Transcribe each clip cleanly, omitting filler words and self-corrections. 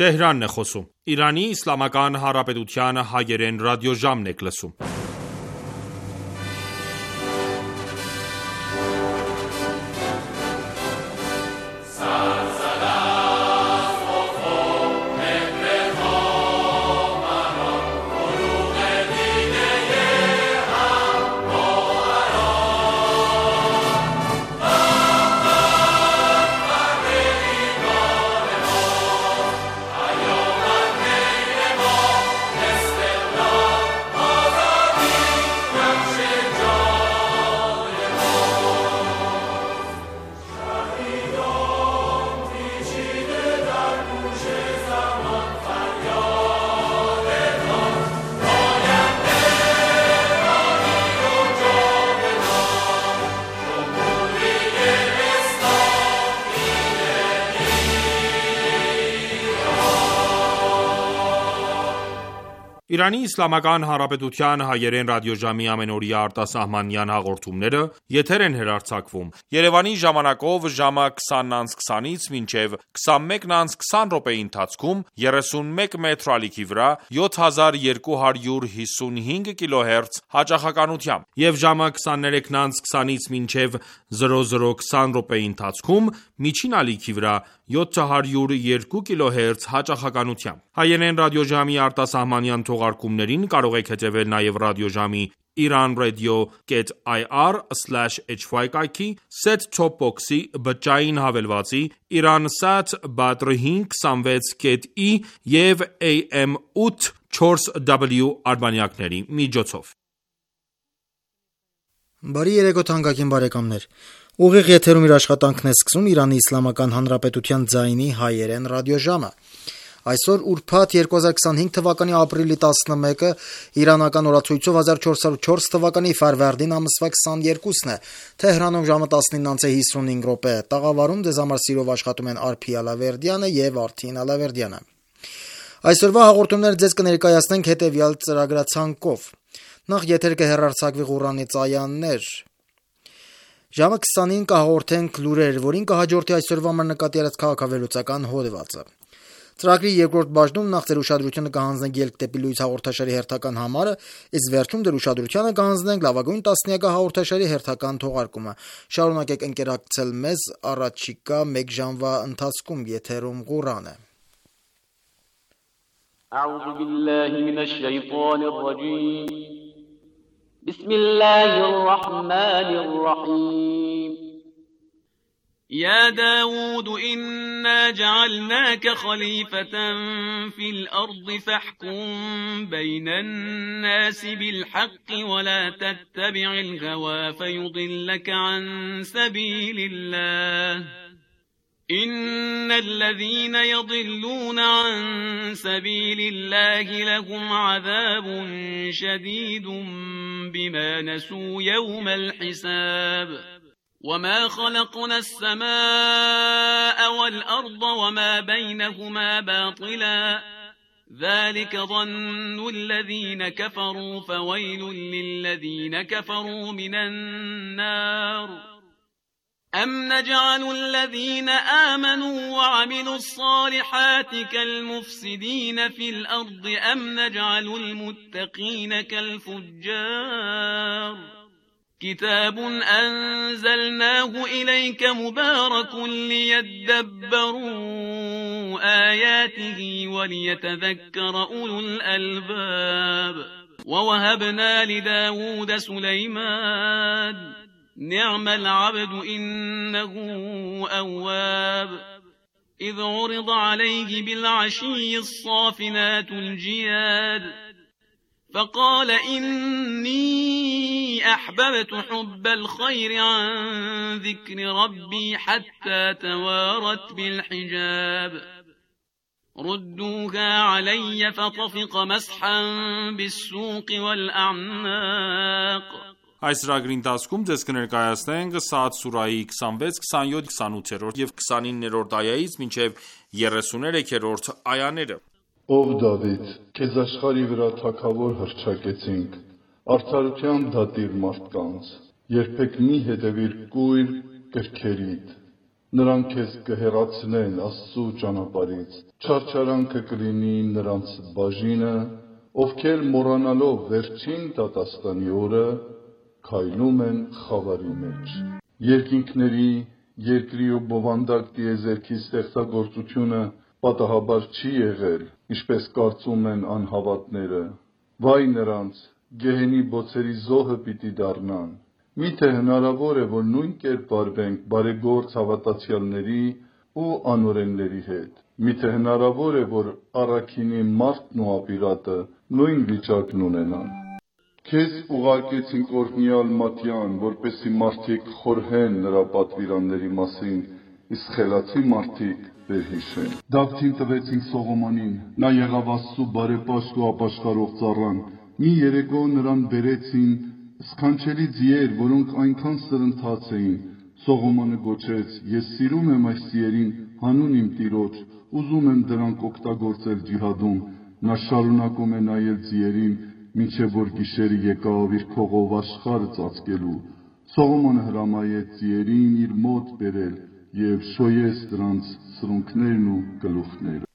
Թեհրանն է խոսում։ Իրանի Իսլամական Հանրապետության հայերեն ռադիոժամն եք լսում։ Իրանի Իսլամական Հանրապետության հայերեն ռադիոժամի ամենօրյա արտասահմանյան հաղորդումները եթեր են հեռարձակվում Երևանի ժամանակով ժամը 20:20-ից մինչև 21:20 րոպեի ընթացքում 31 մետր ալիքի վրա 7255 կիլոհերց հաճախականությամբ եւ ժամը 23:20-ից մինչև 00:20 րոպեի ընթացքում միջին ալիքի վրա 702 կիլոհերց հաճախականությամբ։ Հայերեն ռադիոժամի արտասահմանյան թողարկումներին կարող եք հետևել նաև ռադիոժամի iranradio.ir/hy կայքի, set-top box-ի, բջջային հավելվածի, Iransat Badr 526.e եւ AM 8 4W արբանյակների միջոցով։ Բարի երեկո թանկագին բարեկամներ։ Ուղիղ եթերում իր աշխատանքն է սկսում Իրանի Իսլամական Հանրապետության ձայնի հայերեն ռադիոժամը։ Այսօր ուրբաթ 2025 թվականի ապրիլի 11-ը իրանական օրացույցով 1404 թվականի ֆարվարդին ամսվա 22-ն է։ Թեհրանում ժամը 19:55 րոպե։ Տաղավարում ձեզ համար սիրով աշխատում են Արփի Ալավերդյանը եւ Արթին Ալավերդյանը։ Այսօրվա հաղորդումները ձեզ կներկայացնենք հետեւյալ ծրագրացանկով։ Նախ եթեր կհեռարձակվի Ղուրանից այաներ։ Ժամը 20-ին կհաղորդենք լուրեր, որին կհաջորդի այսօրվա մեր նկատի առած քաղաքավերլուծական հոդվածը։ Ծրագրի երկրորդ բաժնում նախ ձեր ուշադրությունը կհանձնենք Ելք դեպի լույս հաղորդաշարի հերթական համարը, իսկ վերջում ձեր ուշադրությանը կհանձնենք Լավագույն տասնյակը հաղորդաշարի հերթական թողարկումը։ Շարունակեք ընկերակցել մեզ առաջիկա 1 ժամվա ընթացքում եթերում Ղուրանը։ أعوذ بالله من الشيطان الرجيم بسم الله الرحمن الرحيم يا داود إنا جعلناك خليفة في الأرض فاحكم بين الناس بالحق ولا تتبع الهوى فيضلك عن سبيل الله إن الذين يضلون عن سبيل الله لهم عذاب شديد بما نسوا يوم الحساب وما خلقنا السماء والأرض وما بينهما باطلا ذلك ظن الذين كفروا فويل للذين كفروا من النار أم نجعل الذين آمنوا وعملوا الصالحات كالمفسدين في الأرض أم نجعل المتقين كالفجار كتاب أنزلناه إليك مبارك ليدبروا آياته وليتذكر أولو الألباب ووهبنا لداود سليمان نعم العبد إنه أواب إذ عرض عليه بالعشي الصافنات الجياد فقال إني أحببت حب الخير عن ذكر ربي حتى توارت بالحجاب ردوها علي فطفق مسحا بالسوق والأعناق Այս ծրագրի ընթացքում ձեզ կներկայացնենք Սաադ սուրահի 26, 27, 28 եւ 29-րդ այայից մինչեւ 33-րդ այաները։ Ով Դավիթ, քեզ աշխարհի վրա թագավոր հռչակեցինք, արդարության դատիր մարդկանց, երբեք մի հետևիր կույր կրքերիդ, Նրանք քեզ կհեռացնեն Աստծու ճանապարհից, չարչարանքը կլինի նրանց բաժինը, ովքեր մոռանալով վերջին դատաստանի օրը քայլում են խավարի մեջ։ Երկինքների, երկրի ու բովանդակ տիեզերքի ստեղծագործությունը պատահաբար չի եղել, ինչպես կարծում են անհավատները։ Վայ նրանց, գեհենի բոցերի զոհը պիտի դառնան։ Միթե հնարավոր է, որ նույն կերպ վարվենք բարեգործ հավատացյալների ու անօրենների հետ։ Միթե հնարավոր է, որ առաքինի մարդն ու ապիրատը նույն վիճակն ունենան։ Քեզ ուղարկեցինք օրհնյալ Մատյան, որպեսզի մարդիկ խորհեն նրա պատվիրանների մասին, իսկ խելացի մարդիկ վերհիշեն։ Դավթին տվեցինք Սողոմոնին, նա եղավ Աստծու բարեպաշտ ու ապաշխարող ծառան։ Մի երեկո նրան բերեցին սքանչելի ձիեր, որոնք այնքան սրընթաց էին։ Սողոմոնը գոչեց. «Ես սիրում եմ այս ձիերին հանուն իմ Տիրոջ, ուզում եմ դրանք օգտագործել ջիհադում»։ Նա շարունակում է նայել ձիերին, մինչև որ գիշերը եկավ իր քողով աշխարհը ծածկելու։ Սողոմոնը հրամայեց ձիերին իր մոտ բերել և շոյեց դրանց սրունքներն ու գլուխները։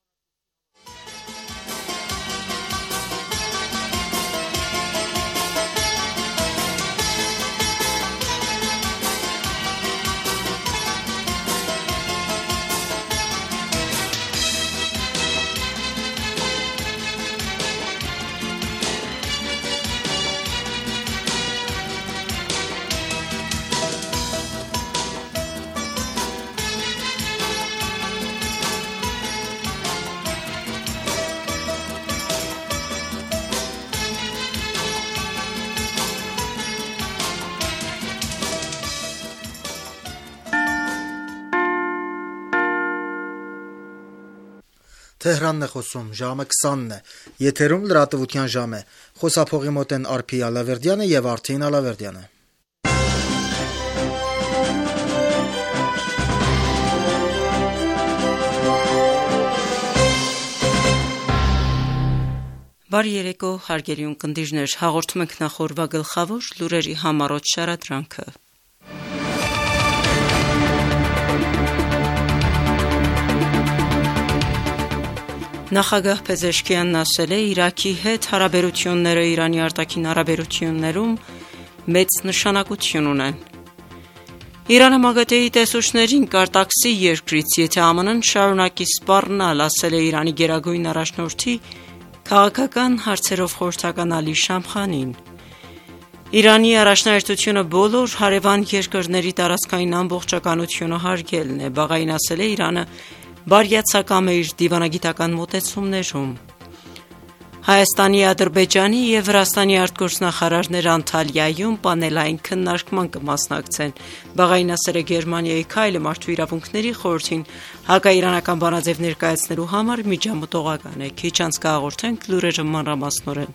Թեհրանն է խոսում, ժամը 20-ն է, եթերում լրատվության ժամ է, խոսափողի մոտ են Արփի Ալավերդյանը և Արթին Ալավերդյանը։ Բարի երեկո, հարգելի ունկնդիրներ, հաղորդում ենք նախորդ գլխավոր լուրերի համառոտ շարադրանքը։ Նախագահ Փեզեշքյանն ասել է, Իրաքի հետ հարաբերությունները Իրանի արտաքին հարաբերություններում մեծ նշանակություն ունեն։ Իրանը ՄԱԳՏԷ-ի տեսուչներին կարտաքսի երկրից, եթե ԱՄՆ-ն շարունակի սպառնալ, ասել է Իրանի գերագույն առաջնորդի քաղաքական հարցերով խորհրդական Ալի Շամխանին։ Իրանի առաջնահերթությունը բոլոր հարևան երկրների տարածքային ամբողջականությունը հարգելն է, բաղային ասել է Իրանը բարյացակամ է իր դիվանագիտական մոտեցումներում։ Հայաստանի, Ադրբեջանի և Վրաստանի արտգործնախարարները Անտալիայում պանելային քննարկման կմասնակցեն, բաղային ասել է Գերմանիայի քայլը մարդու իրավունքների խորհրդին հակաիրանական բանաձև ներկայացնելու համար միջամտողական է։ Քիչ անց կհաղորդենք լուրերը մանրամասնորեն։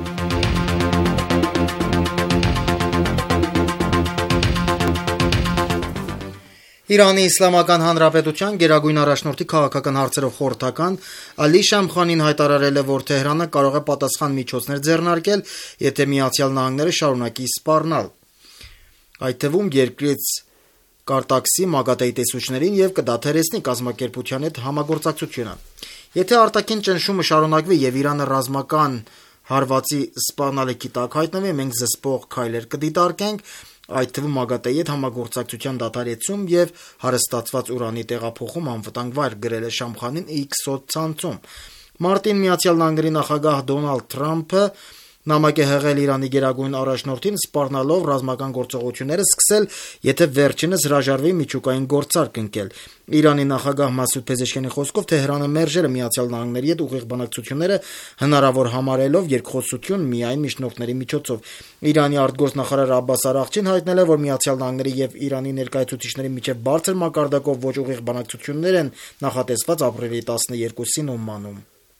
Իրանի Իսլամական Հանրապետության գերագույն առաջնորդի քաղաքական հարցերով խորհրդական Ալի Շամխանին հայտարարել է, որ Թեհրանը կարող է պատասխան միջոցներ ձեռնարկել, եթե ԱՄՆ-ը շարունակի սպառնալ, այդ թվում երկրից կարտաքսի ՄԱԳՏԷ-ի տեսուչներին և կդադարեցնի կազմակերպության հետ համագործակցությունը։ Եթե արտաքին ճնշումը շարունակվի և Իրանը ռազմական հարվածի սպառնալիքի տակ հայտնվի, մենք զսպող քայլեր կդիտարկենք, այդ թվում ՄԱԳՏԷ-ի հետ համագործակցության դադարեցում և հարստացված ուրանի տեղափոխում անվտանգ վայր, գրել է Շամխանին X սոցցանցում։ Մարտին ԱՄՆ նախագահ Դոնալդ Թրամփը նամակ է հղել Իրանի գերագույն առաջնորդին, սպառնալով ռազմական գործողությունները սկսել, եթե վերջինս հրաժարվի միջուկային գործարք ընկել։ Իրանի նախագահ Մասուդ Փեզեշքյանի խոսքով Թեհրանը մերժել է ԱՄՆ-ի հետ ուղիղ բանակցությունները, հնարավոր համարելով երկխոսություն միայն միջնորդների միջոցով։ Իրանի արտգործնախարար Աբբաս Արաղչին հայտնել է, որ ԱՄՆ-ի և Իրանի ներկայացուցիչների միջև բարձր մակարդակով ոչ ուղիղ բանակցություններ են նախատեսված ապրիլի 12-ին Օմանում։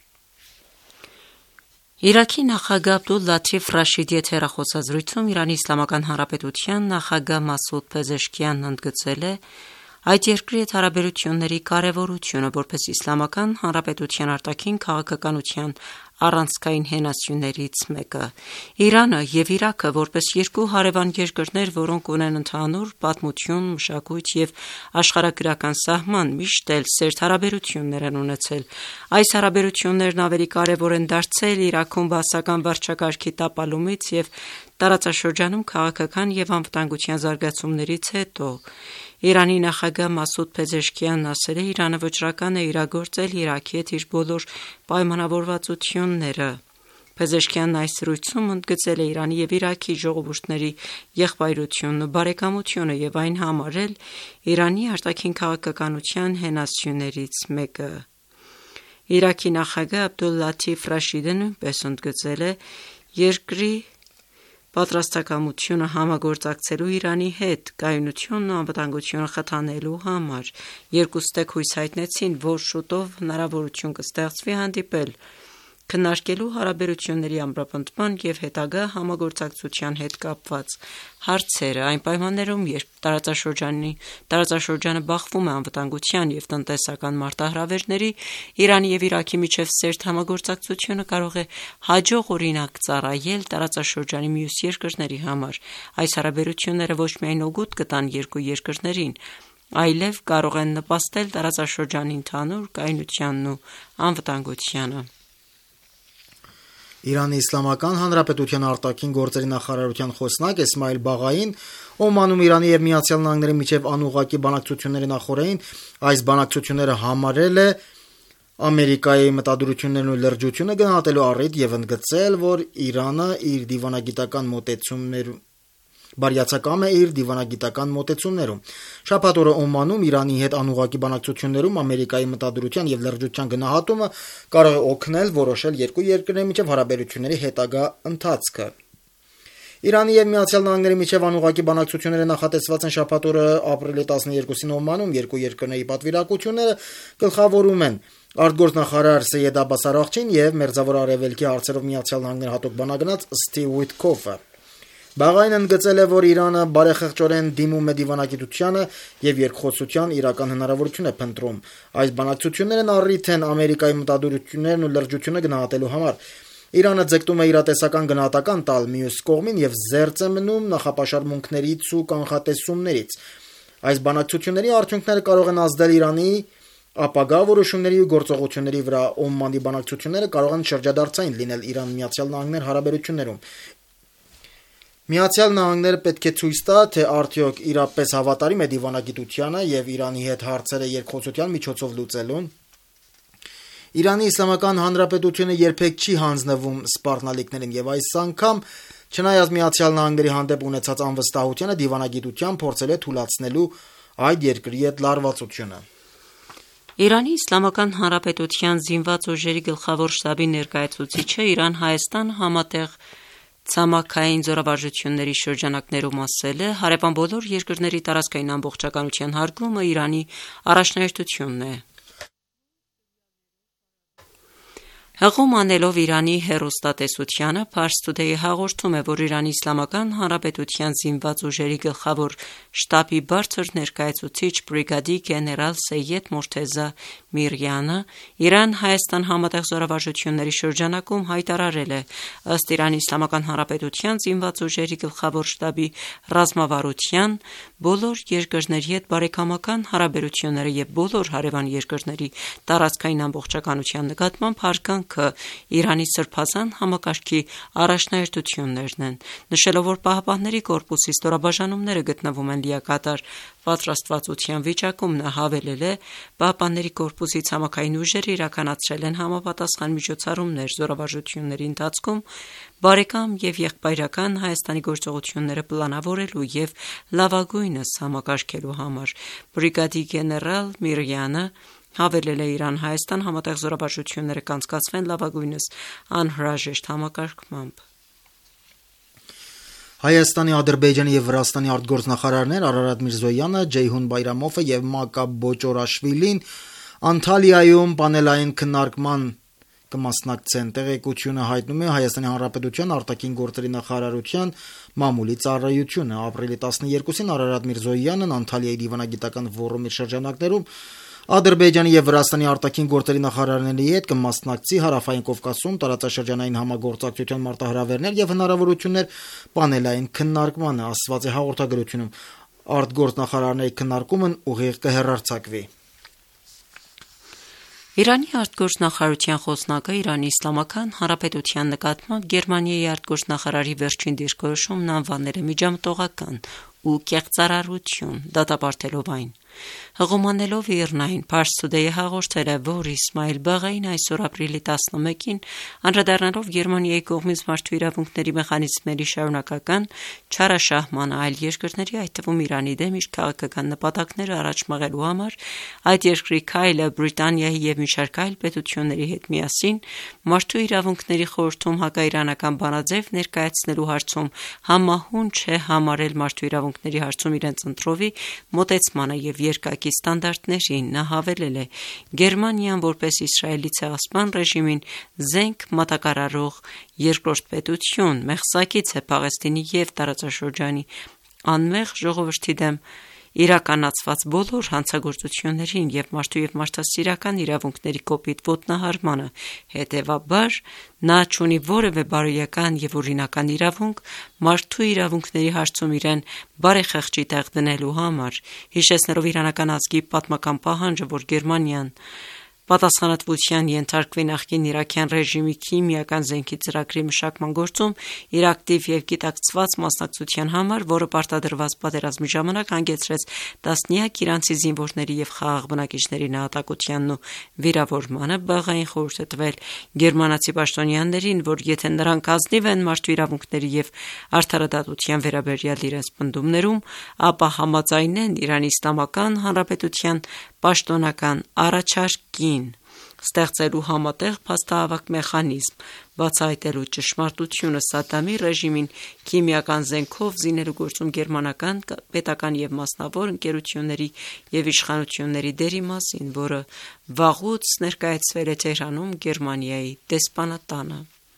Իրաքի նախագահ Աբդուլ Լաթիֆ Ռաշիդի հետ հեռախոսազրույցում Իրանի Իսլամական Հանրապետության նախագահ Մասուդ Փեզեշքյանն ընդգծել է այդ երկրի հետ հարաբերությունների կարևորությունը, որպես Իսլամական Հանրապետության արտաքին քաղաքականության առանցքային հենասյուներից մեկը։ Իրանը եւ Իրաքը որպես երկու հարևան երկրներ, որոնք ունեն ընդհանուր պատմություն, մշակույթ եւ աշխարհագրական սահման, միշտ էլ սերտ հարաբերություններ են ունեցել։ Այս հարաբերություններն ավելի կարեւոր են դարձել Իրաքում բաասական վարչակարգի տապալումից եւ տարածաշրջանում քաղաքական եւ անվտանգության զարգացումներից հետո։ Իրանի նախագահ Մասուդ Փեզեշքյանն ասել է, Իրանը վճռական է իրագործել Իրաքի հետ իր բոլոր պայմանավորվածությունները։ Փեզեշքյանն այս զրույցում ընդգծել է Իրանի եւ Իրաքի ժողովուրդների եղբայրությունն ու բարեկամությունը եւ այն համարել Իրանի արտաքին քաղաքականության հենասյուներից մեկը։ Իրաքի նախագահ Աբդուլ Լաթիֆ Ռաշիդը նույնպես ընդգծել է երկրի պատրաստակամությունը համագործակցելու Իրանի հետ կայունությունն ու անվտանգությունը խթանելու համար։ Երկուստեք հույս հայտնեցին, որ շուտով հնարավորություն կստեղծվի հանդիպել քննարկելու հարաբերությունների ամրապնդման եւ հետագա համագործակցության հետ կապված հարցերը, այն պայմաններում, երբ տարածաշրջանը բախվում է անվտանգության եւ տնտեսական մարտահրավերների, Իրանի եւ Իրաքի միջև սերտ համագործակցությունը կարող է հաջող օրինակ ծառայել տարածաշրջանի մյուս երկրների համար։ Այս հարաբերությունները ոչ միայն օգուտ կտան երկու երկրներին, այլև կարող են նպաստել տարածաշրջանի ընդհանուր կայունությանն ու անվտանգությանը։ Իրանի Իսլամական Հանրապետության արտաքին գործերի նախարարության խոսնակ Էսմայիլ Բաղային Օմանում Իրանի եւ Միացյալ Նահանգների միջև անուղղակի բանակցությունների նախորդին այս բանակցությունները համարել է Ամերիկայի մտադրություններն ու լրջությունը գնահատելու առիթ եւ ընդգծել, որ Իրանը իր դիվանագիտական մոտեցումներում բարյացակամ է իր դիվանագիտական մոտեցումներում։ Շաբաթ օրը Օմանում Իրանի հետ անուղղակի բանակցություններում Ամերիկայի մտադրության եւ լրջության գնահատումը կարող է օգնել որոշել երկու երկրների միջև հարաբերությունների հետագա ընթացքը։ Իրանի եւ Միացյալ Նահանգների միջև անուղղակի բանակցությունները նախատեսված են շաբաթ օրը ապրիլի 12-ին Օմանում, երկու երկրների պատվիրակությունները գլխավորում են արտգործնախարար Սեյեդ Աբբաս Արաղչին եւ Մերձավոր Արևելքի հարցերով Միացյալ Նահանգների հատուկ բանագնաց Սթիվ Ուիթքոֆը։ Բաղային ընդգծել է, որ Իրանը բարեխղճորեն դիմում է դիվանագիտությանը եւ երկխոսության իրական հնարավորություն է փնտրում։ Այս բանակցություններն առիթ են Ամերիկայի մտադրություններն ու լրջությունը գնահատելու համար։ Իրանը ձգտում է իրատեսական գնահատական տալ մյուս կողմին եւ զերծ է մնում նախապաշարմունքներից ու կանխատեսումներից։ Այս բանակցությունների արդյունքները կարող են ազդել Իրանի ապագա որոշումների ու գործողությունների վրա։ Օմանի բանակցությունները կարող են շրջադարձային լինել Իրան-Միացյալ Նահանգներ հարաբերություններում։ Միացյալ Նահանգները պետք է ցույց տա, թե արդյոք իրապես հավատարիմ է դիվանագիտությանը եւ Իրանի հետ հարցերը երկխոսության միջոցով լուծելուն։ Իրանի Իսլամական Հանրապետությունը երբեք չի հանձնվում սպառնալիքներին եւ այս անգամ, չնայած Միացյալ Նահանգների հանդեպ ունեցած անվստահությանը, դիվանագիտության փորձել է թույլատնելու այդ երկրի հետ լարվածությունը։ Իրանի Իսլամական Հանրապետության զինված ուժերի գլխավոր շտաբի ներկայացուցիչը Իրան-Հայաստան համատեղ ցամաքային զորավարժությունների շրջանակներում ասել է, հարևան բոլոր երկրների տարածքային ամբողջականության հարգումը Իրանի առաջնահերթությունն է։ Հղում անելով Իրանի հեռուստատեսությանը, Փարս Թուդեյը հաղորդում է, որ Իրանի Իսլամական Հանրապետության զինված ուժերի գլխավոր շտաբի բարձր ներկայացուցիչ բրիգադի գեներալ Սեյեդ Մորթեզա Միրյանը Իրան-Հայաստան համատեղ զորավարժությունների շրջանակում հայտարարել է, ըստ Իրանի Իսլամական Հանրապետության զինված ուժերի գլխավոր շտաբի ռազմավարության, բոլոր երկրների հետ բարեկամական հարաբերությունները եւ բոլոր հարևան երկրների տարածքային ամբողջականության նկատմամբ հարգանքը Իրանի սրբազան համակարգի առաջնահերթություններն են, նշելով, որ Պահապանների կորպուսի ստորաբաժանումները գտնվում են լիակատար պատրաստվածության վիճակում, նա հավելել է, Պահապանների կորպուսի ցամաքային ուժերը իրականացրել են համապատասխան միջոցառումներ զորավարժությունների ընթացքում բարեկամ եւ եղբայրական Հայաստանի գործողությունները պլանավորելու եւ լավագույնս համակարգելու համար։ Բրիգադի գեներալ Միրյանը հավելել է Իրան-Հայաստան համատեղ զորավարժությունները կանցկացվեն լավագույնս անհրաժեշտ համակարգմամբ։ Հայաստանի, Ադրբեջանի եւ Վրաստանի արտգործնախարարներ Արարատ Միրզոյանը, Ջեյհուն Բայրամովը եւ Մակա Բոճորաշվիլին Անտալիայում պանելային քննարկման կմասնակցեն։ Տեղեկությունը հայտնում է Հայաստանի Հանրապետության արտաքին գործերի նախարարության մամուլի ծառայությունը։ Ապրիլի 12-ին Արարատ Միրզոյանն Անտալիայի դիվանագիտական ֆորումի շրջանակներում Ադրբեջանի եւ Վրաստանի արտաքին գործերի նախարարների հետ կմասնակցի Հարավային Կովկասում տարածաշրջանային համագործակցության մարտահրավերներ եւ հնարավորություններ պանելային քննարկմանը, ասված է հաղորդագրությունում։ Արտգործնախարարների քննարկումն ուղիղ կհեռարձակվի։ Իրանի արտգործնախարարության խոսնակը Իրանի Իսլամական Հանրապետության նկատմամբ Գերմանիայի արտգործնախարարի վերջին դիրքորոշումն անվանել է միջամտողական ու կեղծարարություն, դատապարտելով այն։ Հղումանելով Իրնային, Փարս Today-ը հաղորդել է, որ Իսմայիլ Բաղային այսօր ապրիլի 11-ին անդրադառնալով Գերմանիայի կողմից մարդու իրավունքների մեխանիզմների շարունակական չարաշահմանը այլ երկրների, այդ թվում Իրանի դեմ իր քաղաքական նպատակները առաջ մղելու համար, այդ երկրի քայլը Բրիտանիայի եւ մի շարք այլ պետությունների հետ միասին մարդու իրավունքների խորհրդում հակաիրանական բանաձև ներկայացնելու հարցում համահունչ է համարել մարդու իրավունքների հարցում իրենց ընտրովի մոտեցմանը եւ երկակի ստանդարտներին։ Նա հավելել է. Գերմանիան որպես Իսրայելի ցեղասպան ռեժիմին զենք մատակարարող երկրորդ պետություն, մեղսակից է Պաղեստինի եւ տարածաշրջանի անմեղ ժողովրդի դեմ իրականացված բոլոր հանցագործություններին եւ մարդու եւ մարդասիրական իրավունքների կոպիտ ոտնահարմանը, հետեւաբար նա չունի որևէ բարոյական եւ օրինական իրավունք մարդու իրավունքների հարցում իրեն բարեխեղճի տեղ դնելու համար, հիշեցնելով իրանական ազգի պատմական պահանջը, որ Գերմանիան պատասխանատվության ենթարկվի նախկին իրաքյան ռեժիմի քիմիական զենքի ծրագրի մշակման գործում իր ակտիվ եւ գիտակցված մասնակցության համար, որը պարտադրված պատերազմի ժամանակ հանգեցրեց տասնյակ իրանցի զինվորների եւ խաղաղ բնակիչների նահատակությանն ու վիրավորմանը, Բաղային խորհուրդ է տվել գերմանացի պաշտոնյաներին, որ եթե նրանք ազնիվ են մարդու իրավունքների եւ արդարադատության վերաբերյալ իրենց պնդումներում, ապա համաձայնեն Իրանի Իսլամական Հանրապետության պաշտոնական առաջարկին ստեղծելու համատեղ փաստահավաք մեխանիզմ, բացահայտելու ճշմարտությունը Սադամի ռեժիմին քիմիական զենքով զինելու գործում գերմանական պետական եւ մասնավոր ընկերությունների եւ իշխանությունների դերի մասին, որը վաղուց ներկայացվել է Թեհրանում Գերմանիայի դեսպանատանը։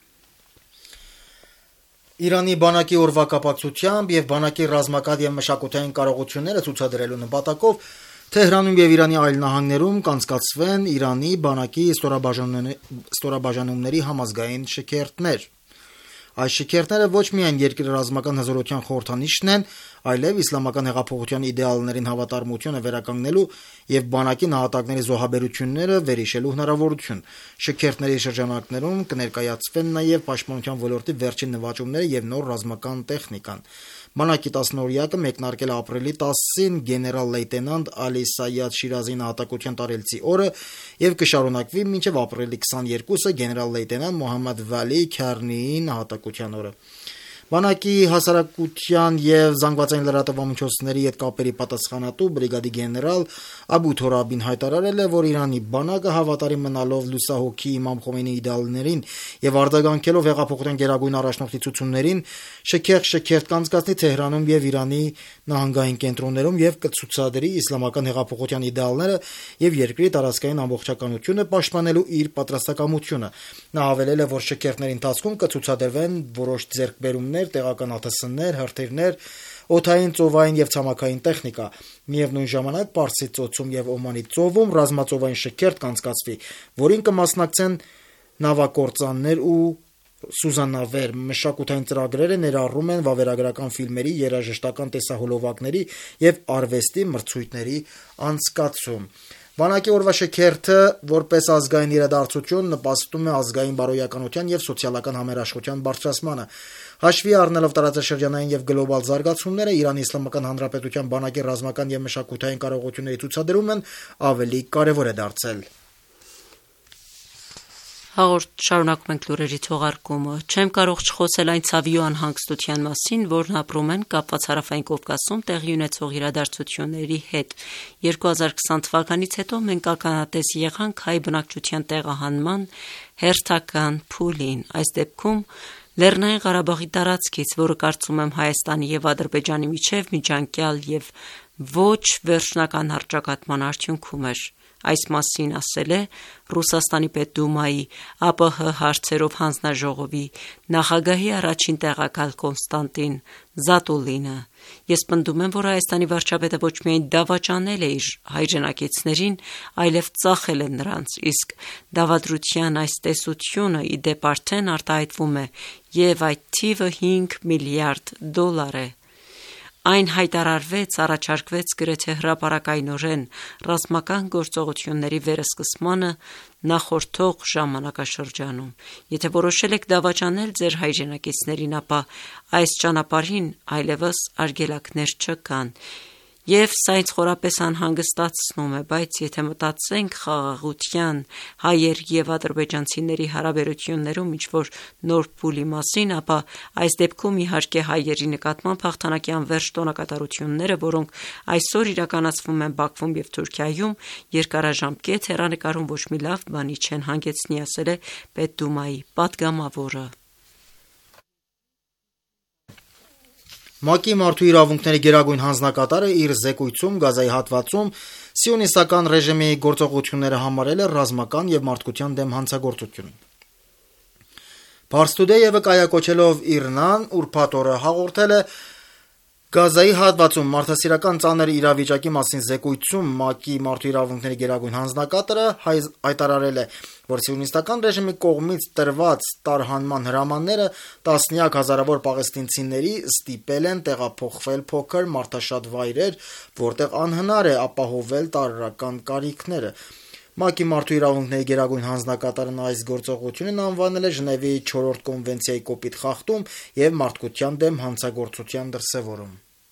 Իրանի բանակի օրվա կապակցությամբ եւ բանակի ռազմական եւ մշակութային կարողությունները ցուցադրելու նպատակով Թեհրանում եւ Իրանի այլ նահանգներում կանցկացվեն Իրանի բանակի ստորաբաժանումների համազգային շքերթներ։ Այս շքերթները ոչ միայն երկրի ռազմական հզորության խորհրդանիշն են, այլև իսլամական հեղափոխության իդեալներին հավատարմությունը վերականգնելու եւ բանակի նահատակների զոհաբերությունները վերհիշելու հնարավորություն։ Շքերթների շրջանակներում կներկայացվեն նաեւ պաշտպանության ոլորտի վերջին նվաճումները եւ նոր ռազմական տեխնիկան։ Բանակի 10-օրյակը մեկնարկել է ապրիլի 10-ին գեներալ լեյտենանտ Ալի Սայադ Շիրազի նահատակության տարելցի օրը եւ կշարունակվի մինչեւ ապրիլի 22-ը գեներալ լեյտենանտ Մոհամմադ Վալի Քարնիի նահատակության օրը։ Բանակի հասարակության եւ զանգվածային լրատվամիջոցների հետ կապերի պատասխանատու բրիգադի գեներալ Աբու Թորաբին հայտարարել է, որ Իրանի բանակը հավատարիմ մնալով լուսահոգի Իմամ Խոմեյնիի իդեալներին եւ արձագանքելով հեղափոխության գերագույն առաջնորդի ցուցումներին, շքերթ կանցկացնի Թեհրանում եւ Իրանի նահանգային կենտրոններում եւ կցուցադրի իսլամական հեղափոխության իդեալները եւ երկրի տարածքային ամբողջականությունը պաշտպանելու իր պատրաստակամությունը։ Նա հավելել է, որ շքերթների ընթացքում կցուցադրվեն որոշ ձեռքբերումներ, տեղական ԱԹՍ-ներ, հրթիռներ, օդային, ծովային եւ ցամաքային տեխնիկա։ Միևնույն ժամանակ Պարսից ծոցում եւ Օմանի ծովում ռազմածովային շքերթ կանցկացվի, որին կմասնակցեն նավակործաններ ու սուզանավեր։ Մշակութային ծրագրերը ներառում են վավերագրական ֆիլմերի, երաժշտական տեսահոլովակների եւ արվեստի մրցույթների անցկացում։ Բանակի օրվա շքերթը որպես ազգային իրադարձություն նպաստում է ազգային բարոյականության եւ սոցիալական համերաշխության բարձրացմանը։ Հաշվի առնելով տարածաշրջանային եւ գլոբալ զարգացումները, Իրանի Իսլամական Հանրապետության բանակի ռազմական եւ մշակութային կարողությունների ցուցադրումն ավելի կարեւոր է դարձել։ Հաղորդ շարունակում ենք լուրերի թողարկումը։ Չեմ կարող չխոսել այն ցավի ու անհանգստության մասին, որն ապրում են կապված Հարավային Կովկասում տեղի ունեցող իրադարձությունների հետ։ 2020 թվականից հետո մենք ականատես եղանք հայ բնակչության տեղահանման հերթական փուլին։ Այս դեպքում Լեռնային Ղարաբաղի տարածքից, որը կարծում եմ Հայաստանի եւ Ադրբեջանի միջև միջանկյալ եւ ոչ վերջնական հռչակատման արդյունքում էր։ Այս մասին ասել է Ռուսաստանի Պետդումայի ԱՊՀ հարցերով հանձնաժողովի նախագահի առաջին տեղակալ Կոնստանտին Զատուլինը։ Ես պնդում եմ, որ Հայաստանի վարչապետը ոչ միայն դավաճանել է իր հայրենակիցներին, այլև ծախել է նրանց, իսկ դավադրության այս տեսությունը ի դեպ արդեն արտահայտվում է, եւ այդ թիվը $5 միլիարդ է։ Այն հայտարարվեց, առաջարկվեց գրեթե հրապարակայնորեն ռազմական գործողությունների վերսկսմանը նախորդող ժամանակաշրջանում։ Եթե որոշել եք դավաճանել ձեր հայրենակիցներին, ապա այս ճանապարհին այլևս արգելակներ չկան։ Եվ սա ինձ խորապես անհանգստացնում է, բայց եթե մտածենք խաղաղության հայեր եւ ադրբեջանցիների հարաբերություններում ինչ-որ նոր փուլի մասին, ապա այս դեպքում իհարկե հայերի նկատմամբ հաղթանակի անվերջ տոնակատարությունները, որոնք այսօր իրականացվում են Բաքվում եւ Թուրքիայում, երկարաժամկետ հեռանկարում ոչ մի լավ բանի չեն հանգեցնի, ասել է Պետդումայի պատգամավորը։ ՄԱԿ-ի մարդու իրավունքների գերագույն հանձնակատարը իր զեկույցում Գազայի հատվածում սիոնիստական ռեժիմի գործողությունները համարել է ռազմական եւ մարդկության դեմ հանցագործություն։ Փարստուդեյը վկայակոչելով Իրնան ուրբաթ օրը հաղորդել է Գազայի հատվածում մարդասիրական ծանր իրավիճակի մասին զեկույցում ՄԱԿ-ի մարդու իրավունքների գերագույն հանձնակատարը հայտարարել է, որ սիոնիստական ռեժիմի կողմից տրված տարհանման հրամանները տասնյակ հազարավոր պաղեստինցիների ստիպել են տեղափոխվել փոքր մարդաշատ վայրեր, որտեղ անհնար է ապահովել տարրական կարիքները։ ՄԱԿ-ի մարդու իրավունքների գերագույն հանձնակատարն այս գործողությունն անվանել է Ժնևի 4-րդ կոնվենցիայի կոպիտ խախտում եւ մարդկության դեմ հանցագործության դրսեւորում։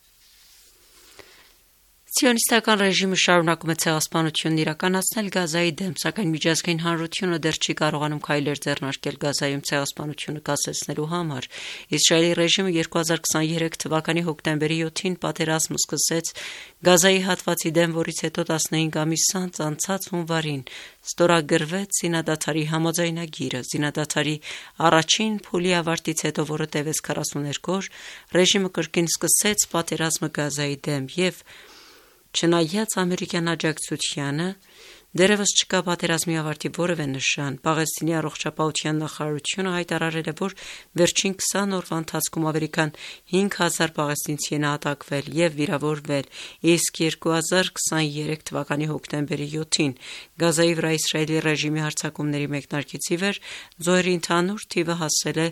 Սիոնիստական ռեժիմը շարունակում է ցեղասպանությունն իրականացնել Գազայի դեմ, սակայն միջազգային հանրությունը դեռ չի կարողանում քայլեր ձեռնարկել Գազայում ցեղասպանությունը կասեցնելու համար։ Իսրայելի ռեժիմը 2023 թվականի հոկտեմբերի 7-ին պատերազմ սկսեց Գազայի հատվածի դեմ, որից հետո 15 ամիս անց անցած հունվարին ստորագրվեց զինադադարի համաձայնագիրը։ Զինադադարի առաջին փուլի ավարտից հետո, որը տևեց 42 օր, ռեժիմը կրկին սկսեց պատերազմը Գազայի դեմ եւ չնայած ամերիկյան աջակցությանը դեռևս չկա պատերազմի ավարտի որևէ նշան։ Պաղեստինի առողջապահության նախարարությունը հայտարարել է, որ վերջին 20 օրվա ընթացքում ավելի քան 5000 պաղեստինցի են ահատակվել եւ վիրավորվել, իսկ 2023 թվականի հոկտեմբերի 7-ին Գազայի վրա Իսրայելի ռեժիմի հարձակումների մեկնարկից ի վեր զոհերի ընդհանուր թիվը հասել է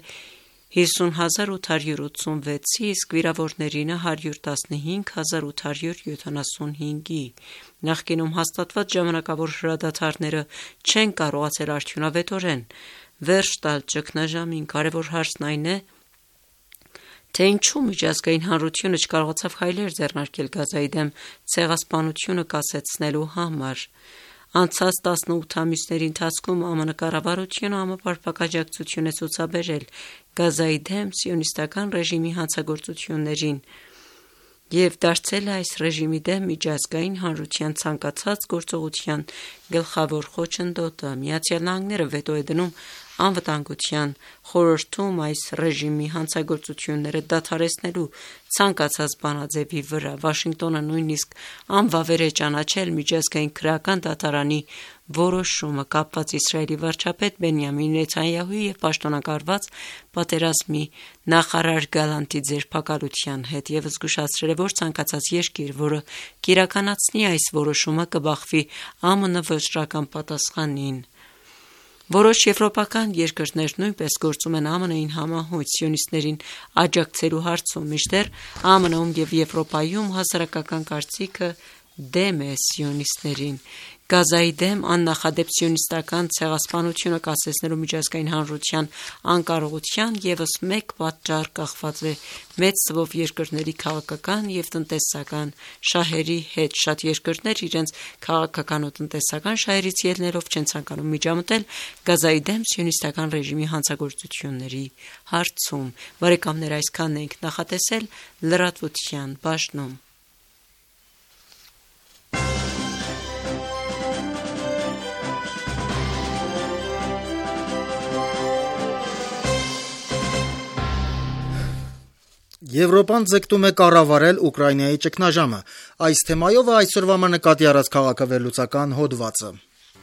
50886, իսկ վիրավորներինը 115875-ի։ Նախկինում հաստատված ժամանակավոր հրադադարները չեն կարողացել արդյունավետորեն վերջ տալ ճգնաժամին։ Կարևոր հարցն այն է, թե ինչու միջազգային հանրությունը չկարողացավ քայլեր ձեռնարկել Գազայի դեմ ցեղասպանությունը կասեցնելու համար։ Անցած 18 ամիսների ընթացքում ԱՄՆ կառավարությունը համապարփակ աջակցություն է ցուցաբերել Գազայի դեմ սիոնիստական ռեժիմի հանցագործություններին եւ դարձել է այս ռեժիմի դեմ միջազգային հանրության ցանկացած գործողության գլխավոր խոչընդոտը։ Միացյալ Նահանգները վետո է դնում անվտանգության խորհրդում այս ռեժիմի հանցագործությունները դադարեցնելու ցանկացած բանաձևի վրա։ Վաշինգտոնը նույնիսկ անվավեր է ճանաչել միջազգային քրեական դատարանի որոշումը կապված Իսրայելի վարչապետ Բենյամին Նեթանյահուի եւ պաշտոնակարված պատերազմի նախարար Գալանտի ձերբակալության հետ եւ զգուշացրել է, որ ցանկացած երկիր, որը կիրականացնի այս որոշումը, կբախվի ԱՄՆ վճռական պատասխանին։ Որոշ եվրոպական երկրներ նույնպես գործում են ԱՄՆ-ին համահունչ սիոնիստներին աջակցելու հարցում, մինչդեռ ԱՄՆ-ում եւ Եվրոպայում հասարակական կարծիքը դեմ է սիոնիստներին։ Գազայի դեմ աննախադեպ սիոնիստական ցեղասպանությունը կասեցնելու միջազգային հանրության անկարողության եւս մեկ պատճառ կախված է մեծ թվով երկրների քաղաքական եւ տնտեսական շահերի հետ։ Շատ երկրներ իրենց քաղաքական ու տնտեսական շահերից ելնելով չեն ցանկանում միջամտել Գազայի դեմ սիոնիստական ռեժիմի հանցագործությունների հարցում։ Բարեկամներ, այսքանն ենք նախատեսել լրատվության բաժնում։ Եվրոպան ձգտում է կառավարել Ուկրաինայի ճգնաժամը։ Այս թեմայով է այսօրվա նկատի առած քաղաքավերլուծական հոդվածը։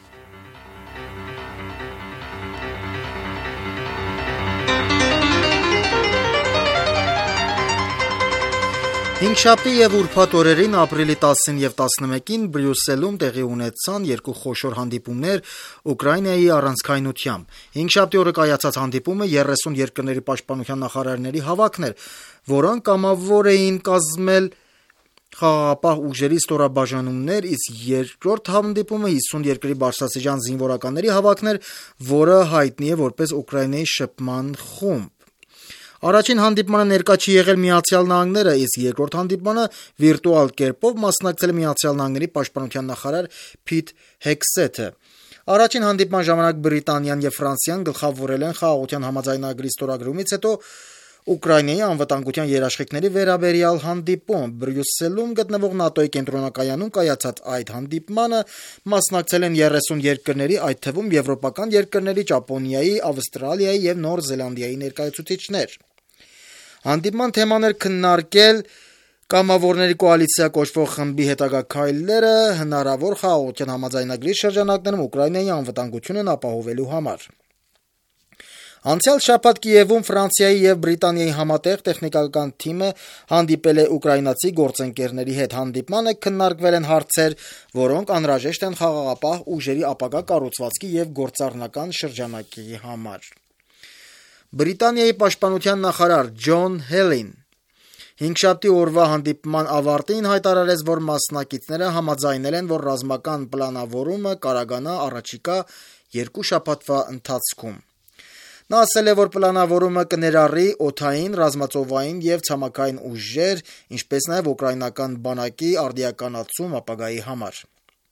Հինգշաբթի եւ ուրբաթ օրերին ապրիլի 10-ին եւ 11-ին Բրյուսելում տեղի ունեցան երկու խոշոր հանդիպումներ Ուկրաինայի առանցքայնությամբ։ Հինգշաբթի օրը կայացած հանդիպումը 30 երկրների պաշտպանության նախարարների հավաքն էր, որոնք կամավոր էին կազմել խաղաղապահ ուժերի ստորաբաժանումներ, իսկ երկրորդ հանդիպումը 50 երկրի բարձրաստիճան զինվորականների հավաքն էր, որը հայտնի է որպես Ուկրաինայի շփման խումբ։ Առաջին հանդիպմանը ներկա չի եղել Միացյալ Նահանգները, իսկ երկրորդ հանդիպմանը վիրտուալ կերպով մասնակցել է Միացյալ Նահանգների պաշտպանության նախարար Փիթ Հեքսեթը։ Առաջին հանդիպման ժամանակ Բրիտանիան եւ Ֆրանսիան գլխավորել են խաղաղության համաձայնագրի ստորագրումից հետո Ուկրաինայի անվտանգության երաշխիքների վերաբերյալ հանդիպում։ Բրյուսելում գտնվող ՆԱՏՕ-ի կենտրոնակայանում կայացած այդ հանդիպմանը մասնակցել են 30 երկրների, այդ թվում եվրոպական երկրների, Ճապոնիայի, Ավստրալիայի եւ Նոր Զելանդիայի ներկայացուցիչներ։ Հանդիպման թեման էր քննարկել կամավորների կոալիցիա կոչվող խմբի հետագա քայլերը հնարավոր խաղաղության համաձայնագրի շրջանակներում Ուկրաինայի անվտանգությունն ապահովելու համար։ Անցյալ շաբաթ Կիևում Ֆրանսիայի եւ Բրիտանիայի համատեղ տեխնիկական թիմը հանդիպել է ուկրաինացի գործընկերների հետ։ Հանդիպմանը քննարկվել են հարցեր, որոնք անհրաժեշտ են խաղաղապահ ուժերի ապագա կառուցվածքի եւ գործառնական շրջանակի համար։ Բրիտանիայի պաշտպանության նախարար Ջոն Հելին հինգշաբթի օրվա հանդիպման ավարտին հայտարարեց, որ մասնակիցները համաձայնել են, որ ռազմական պլանավորումը կարագանա առաջիկա 2 շաբաթվա ընթացքում։ Նա ասել է, որ պլանավորումը կներառի օդային, ռազմածովային եւ ցամաքային ուժեր, ինչպես նաեւ ուկրաինական բանակի արդիականացում ապագայի համար։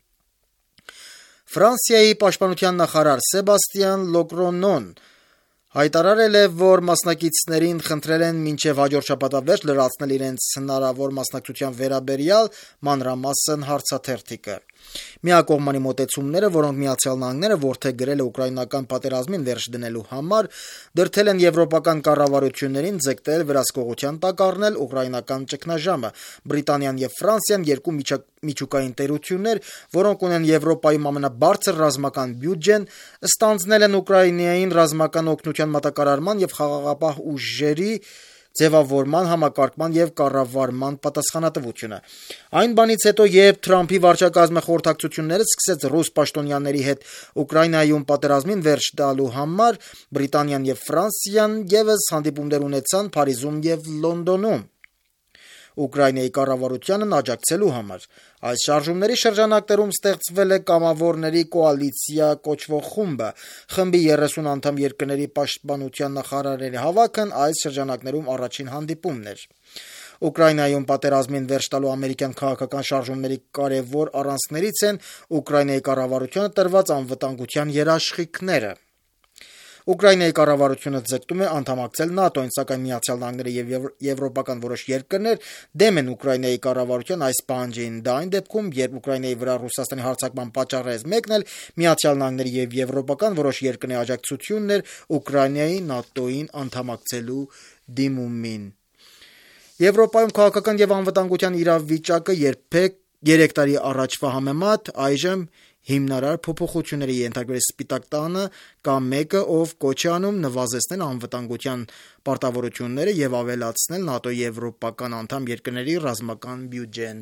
Ֆրանսիայի պաշտպանության նախարար Սեբաստիան Լոկրոնոն հայտարարել է, որ մասնակիցներին խնդրել են մինչև հաջորդ շաբաթ վերջ լրացնել իրենց հնարավոր մասնակցության վերաբերյալ մանրամասն հարցաթերթիկը։ Միակողմանի մոտեցումները, որոնք Միացյալ Նահանգները որդեգրել է ուկրաինական պատերազմին վերջ դնելու համար, դրդել են եվրոպական կառավարություններին ձգտել վերահսկողության տակ առնել ուկրաինական ճգնաժամը։ Բրիտանիան եւ Ֆրանսիան երկու միջուկային տերություններ, որոնք ունեն Եվրոպայում ամենաբարձր ռազմական բյուջեն, ստանձնել են Ուկրաինային ռազմական օգնության մատակարարման եւ խաղաղապահ ուժերի ձևավորման, համակարգման եւ կառավարման պատասխանատվությունը։ Այն բանից հետո, երբ Թրամփի վարչակազմը խորհրդակցությունները սկսեց ռուս պաշտոնյաների հետ Ուկրաինայում պատերազմին վերջ տալու համար, Բրիտանիան եւ Ֆրանսիան եւս հանդիպումներ ունեցան Փարիզում եւ Լոնդոնում Ուկրաինայի կառավարությանն աջակցելու համար։ Այս շարժումների շրջանակներում ստեղծվել է կամավորների կոալիցիա կոչվող խումբը։ Խմբի 30 անդամ երկրների պաշտպանության նախարարների հավաքն այս շրջանակներում առաջին հանդիպումն էր։ Ուկրաինայում պատերազմին վերջ տալու ամերիկյան քաղաքական շարժումների կարևոր առանցքներից են Ուկրաինայի կառավարությանը տրված անվտանգության երաշխիքները։ Ուկրաինայի կառավարությունը ձգտում է անդամակցել ՆԱՏՕ-ին, սակայն Միացյալ Նահանգները եւ եվրոպական որոշ երկրներ դեմ են Ուկրաինայի կառավարության այս պահանջին։ Դա այն դեպքում, երբ Ուկրաինայի վրա Ռուսաստանի հարձակման պատճառներից մեկն էլ Միացյալ Նահանգների եւ եվրոպական որոշ երկրների աջակցությունն էր Ուկրաինայի ՆԱՏՕ-ին անդամակցելու դիմումին։ Եվրոպայում քաղաքական եւ անվտանգության իրավիճակը երբեք 3 տարի առաջվա համեմատ այժմ հիմնարար փոփոխությունների ենթարկվել է Սպիտակ տանը կա մեկը, ով կոչ է անում նվազեցնել անվտանգության պարտավորությունները եւ ավելացնել ՆԱՏՕ-ի եվրոպական անդամ երկրների ռազմական բյուջեն։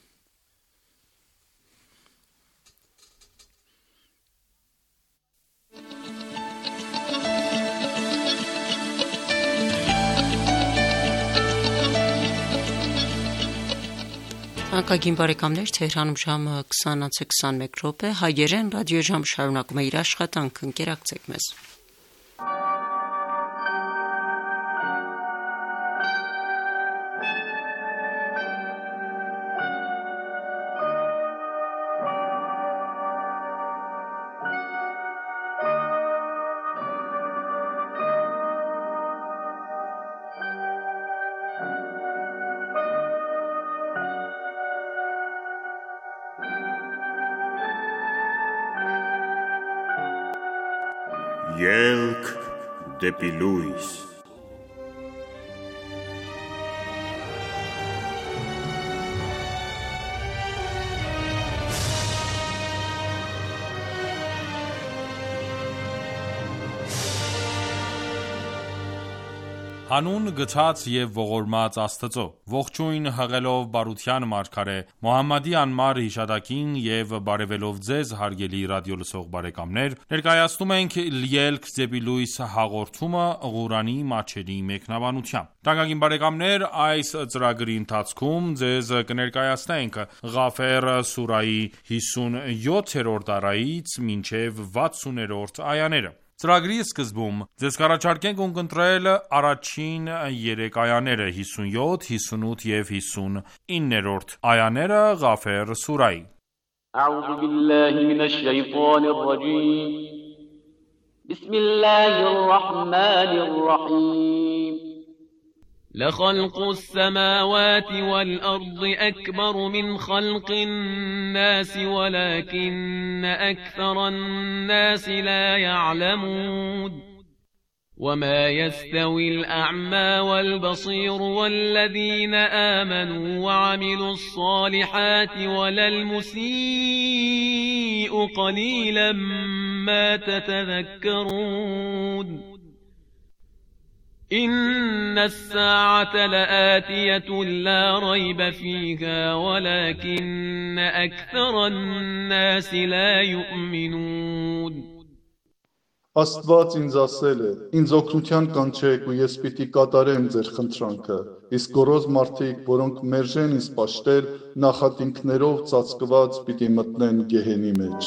Անկագին բարեկամներ, Թեհրանում ժամը 20:21 հայերեն ռադիոժամ շարունակում է իր աշխատանքը, ընկերակցեք մեզ։ Ելք դեպի լույս։ Հանուն գցած եւ ողորմած Աստծո, ողջույն հղելով բարության մարգարե Մոհամմադի անմար հիշատակին եւ բարեւելով ձեզ հարգելի ռադիոլսող բարեկամներ, ներկայացնում ենք Ելք դեպի լույս հաղորդումը Ղուրանի մատչելի մեկնաբանությամբ։ Թանկագին բարեկամներ, այս ծրագրի ընթացքում ձեզ կներկայացնենք Ղաֆեր սուրայի 57-րդ այայից մինչև 60-րդ այաները։ Ծրագրի սկզբում ձեզ կառաջարկենք ունկնդրել առաջին 3 այաները 57, 58 եւ 59-րդ այաները Ղաֆեր սուրայի։ أعوذ بالله من الشيطان الرجيم بسم الله الرحمن الرحيم لخلق السماوات والأرض أكبر من خلق الناس ولكن أكثر الناس لا يعلمون وما يستوي الأعمى والبصير والذين آمنوا وعملوا الصالحات ولا المسيء قليلا ما تتذكرون إن الساعة لآتية لا ريب فيها ولكن أكثر الناس لا يؤمنون Աստված ինձ ասել է. Ինձ օգնության կանչեք ու ես պիտի կատարեմ ձեր խնդրանքը։ Իսկ գոռոզ մարդիկ, որոնք մերժեն ինձ պաշտել, նախատինքներով ծածկված պիտի մտնեն գեհենի մեջ։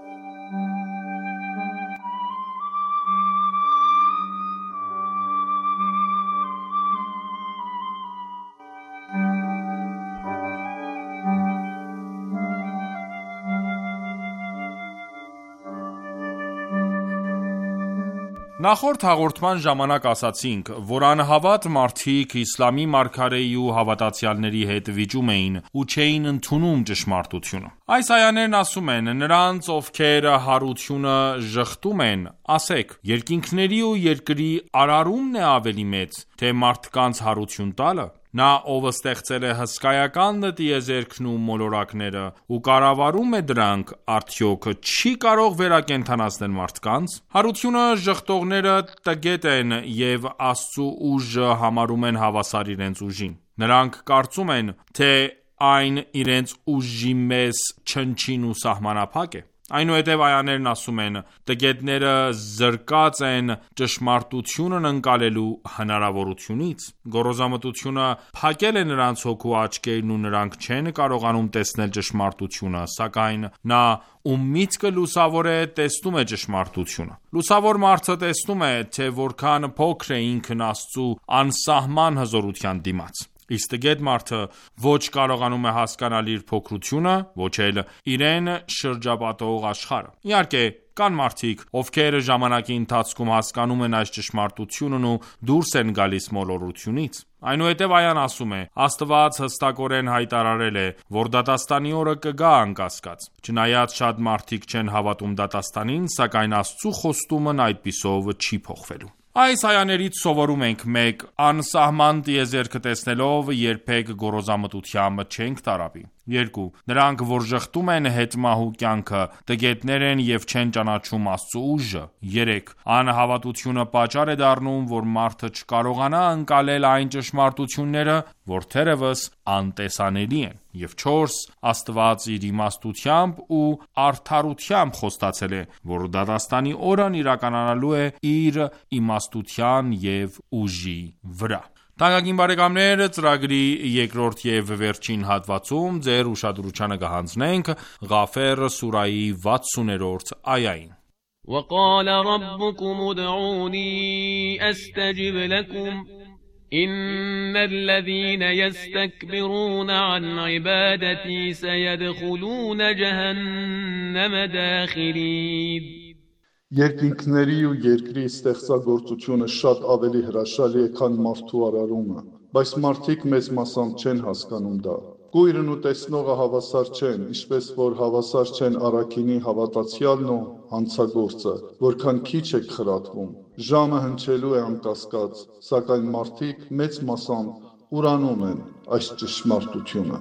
Նախորդ հաղորդման ժամանակ ասացինք, որ անհավատ մարդիկ իսլամի մարգարեի ու հավատացյալների հետ վիճում էին ու չէին ընդունում ճշմարտությունը։ Այս այաներն ասում են, նրանց ովքեր հարությունը ժխտում են, ասեք, երկինքների ու երկրի արարումն է ավելի մեծ, թե մարդկանց հարություն տալը։ Նա, ով ստեղծել է հսկայական տիեզերքն ու մոլորակները ու կառավարում է դրանք, արդյոք չի կարող վերակենդանացնել մարդկանց։ Հարությունը ժխտողները տգետ են և Աստծու ուժը համարում են հավասար իրենց ուժին։ Նրանք կարծում են, թե այն իրենց ուժի մեծ չնչին ու սահմանափակ է։ Այնուհետև այաներն ասում են. տգետները զրկած են ճշմարտությունն ընկալելու հնարավորությունից։ Գոռոզամտությունը փակել է նրանց հոգու աչքերն ու նրանք չեն կարողանում տեսնել ճշմարտությունը, սակայն նա, ում միտքը լուսավոր է, տեսնում է ճշմարտությունը։ Լուսավոր մարդը տեսնում է, թե որքան փոքր է ինքն Աստծու անսահման հզորության դիմաց։ Իսկ տգետ մարդը ոչ կարողանում է հասկանալ իր փոքրությունը, ոչ էլ իրեն շրջապատող աշխարհը։ Իհարկե, կան մարդիկ, ովքեր ժամանակի ընթացքում հասկանում են այս ճշմարտությունն ու դուրս են գալիս մոլորությունից։ Այնուհետև այան ասում է. Աստված հստակորեն հայտարարել է, որ դատաստանի օրը կգա անկասկած։ Չնայած շատ մարդիկ չեն հավատում դատաստանին, սակայն Աստծու խոստումն այդպիսով չի փոխվելու։ Այս այաներից սովորում ենք. 1. Անսահման տիեզերքը տեսնելով երբեք գոռոզամտությամբ չենք տարապի։ 2. Նրանք, որ ժխտում են հետմահու կյանքը, տգետներ են և չեն ճանաչում Աստծու ուժը։ 3. Անհավատությունը պատճառ է դառնում, որ մարդը չկարողանա ընկալել այն ճշմարտությունները, որ թերևս անտեսանելի են։ Եվ 4. Աստված իր իմաստությամբ ու արդարությամբ խոստացել է, որ դատաստանի օրն իրականանալու է իր իմաստության և ուժի վրա։ Թանկագին բարեկամներ, ծրագրի երկրորդ և վերջին հատվածում ձեր ուշադրությանը կհանձնենք Ղաֆեր սուրայի 60-րդ այային։ وقال ربكم ادعوني أستجب لكم إن الذين يستكبرون عن عبادتي سيدخلون جهنم داخرين Երկինքների ու երկրի ստեղծագործությունը շատ ավելի հրաշալի է, քան մարդու արարումը, բայց մարդիկ մեծ մասամբ չեն հասկանում դա։ Կույրն ու տեսնողը հավասար չեն, ինչպես որ հավասար չեն առաքինի հավատացյալն ու հանցագործը, որքան քիչ եք խրատվում։ Ժամը հնչելու է անկասկած, սակայն մարդիկ մեծ մասամբ ուրանում են այս ճշմարտությունը։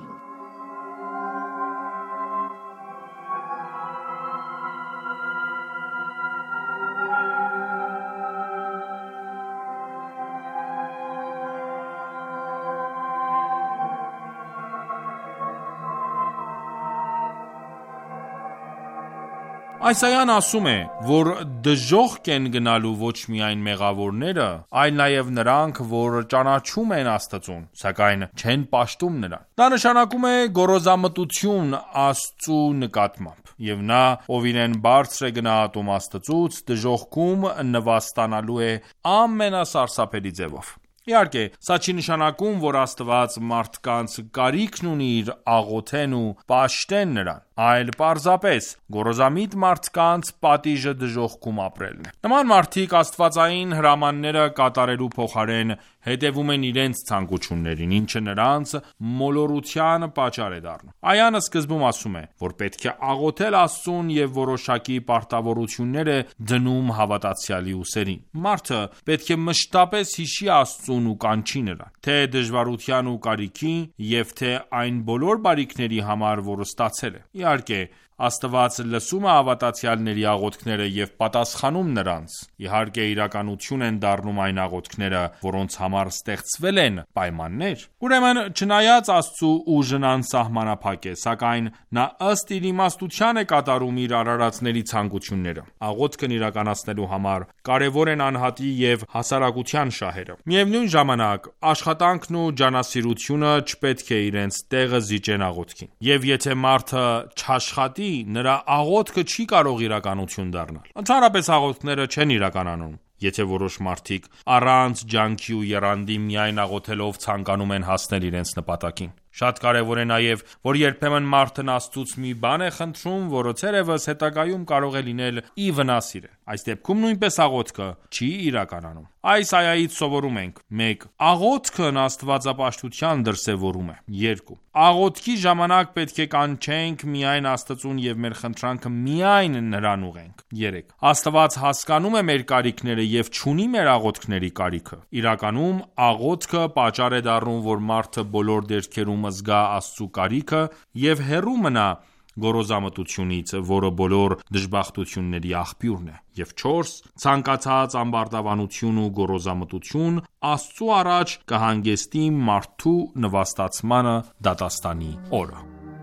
Այս այան ասում է, որ դժոխք են գնալու ոչ միայն մեղավորները, այլ նաև նրանք, որ ճանաչում են Աստծուն, սակայն չեն պաշտում նրան։ Դա նշանակում է գոռոզամտություն Աստծու նկատմամբ, եւ նա, ով իրեն բարձր է գնահատում Աստծուց, դժոխքում նվաստանալու է ամենասարսափելի ձևով։ Իհարկե, սա չի նշանակում, որ Աստված մարդկանց կարիքն ունի իր աղոթեն ու պաշտեն նրան, այլ պարզապես գոռոզամիտ մարդկանց պատիժը դժոխքում ապրելն է։ Նման մարդիկ աստվածային հրամանները կատարելու փոխարեն հետևում են իրենց ցանկություններին, ինչը նրանց մոլորության պատճառ է դառնում։ Այան սկզբում ասում է, որ պետք է աղոթել Աստծուն եւ որոշակի պարտավորություններ է դնում հավատացյալի ուսերին։ Մարդը պետք է մշտապես հիշի Աստծուն ու կանչի նրան, թե դժվարության ու կարիքի եւ թե այն բոլոր բարիքների համար, որ ստացել է։ Իհարկե, Աստված լսում է հավատացյալների աղոթքները եւ պատասխանում նրանց։ Իհարկե, իրականություն են դառնում այն աղոթքները, որոնց համար ստեղծվել են պայմաններ։ Ուրեմն, չնայած Աստծու ուժն անսահմանափակ է, սակայն նա ըստ իր իմաստության է կատարում իր արարածների ցանկությունները։ Աղոթքն իրականացնելու համար կարևոր են անհատի եւ հասարակության շահերը։ Միևնույն ժամանակ, աշխատանքն ու ջանասիրությունը չպետք է իրենց տեղը զիջեն աղոթքին։ Եվ եթե մարդը չաշխատի, նրա աղոթքը չի կարող իրականություն դառնալ։ Ընդհանրապես աղոթքները չեն իրականանում, եթե որոշ մարդիկ առանց ջանքի ու եռանդի միայն աղոթելով ցանկանում են հասնել իրենց նպատակին։ Շատ կարևոր է նաև, որ երբեմն մարդն Աստծուց մի բան է խնդրում, որը ցերևս հետագայում կարող է լինել ի վնաս իրեն։ Այս դեպքում նույնպես աղոթքը չի իրականանում։ Այս այայից սովորում ենք. 1. Աղոթքն աստվածապաշտության դրսևորում է։ 2. Աղոթքի ժամանակ պետք է կանչենք միայն Աստծուն եւ մեր խնդրանքը միայն նրան ուղենք։ 3. Աստված հասկանում է մեր կարիքները եւ չունի մեր աղոթքների կարիքը։ Իրականում աղոթքը պատճառ է դառնում, որ մարդը բոլոր դեպքերում զգա Աստծու կարիքը եւ հեռու մնա գոռոզամտությունից, որը բոլոր դժբախտությունների աղբյուրն է։ Եվ 4. Ցանկացած ամբարտավանություն ու գոռոզամտություն Աստծու առաջ կհանգեցնի մարդու նվաստացմանը դատաստանի օրը։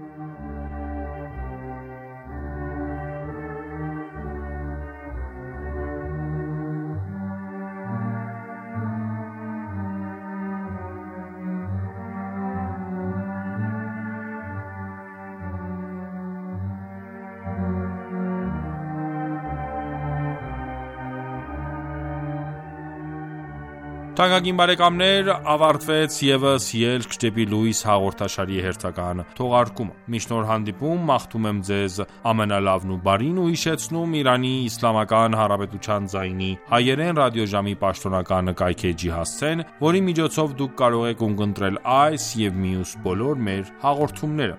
Թանկագին բարեկամներ, ավարտվեց եւս Ելք դեպի լույս հաղորդաշարի հերթական թողարկումը։ Մինչ նոր հանդիպում, մաղթում եմ ձեզ ամենալավն ու բարին ու հիշեցնում Իրանի Իսլամական Հանրապետության ձայնի հայերեն ռադիոժամի պաշտոնական կայքէջի հասցեն, որի միջոցով դուք կարող եք ունկնդրել այս եւ մյուս բոլոր մեր հաղորդումները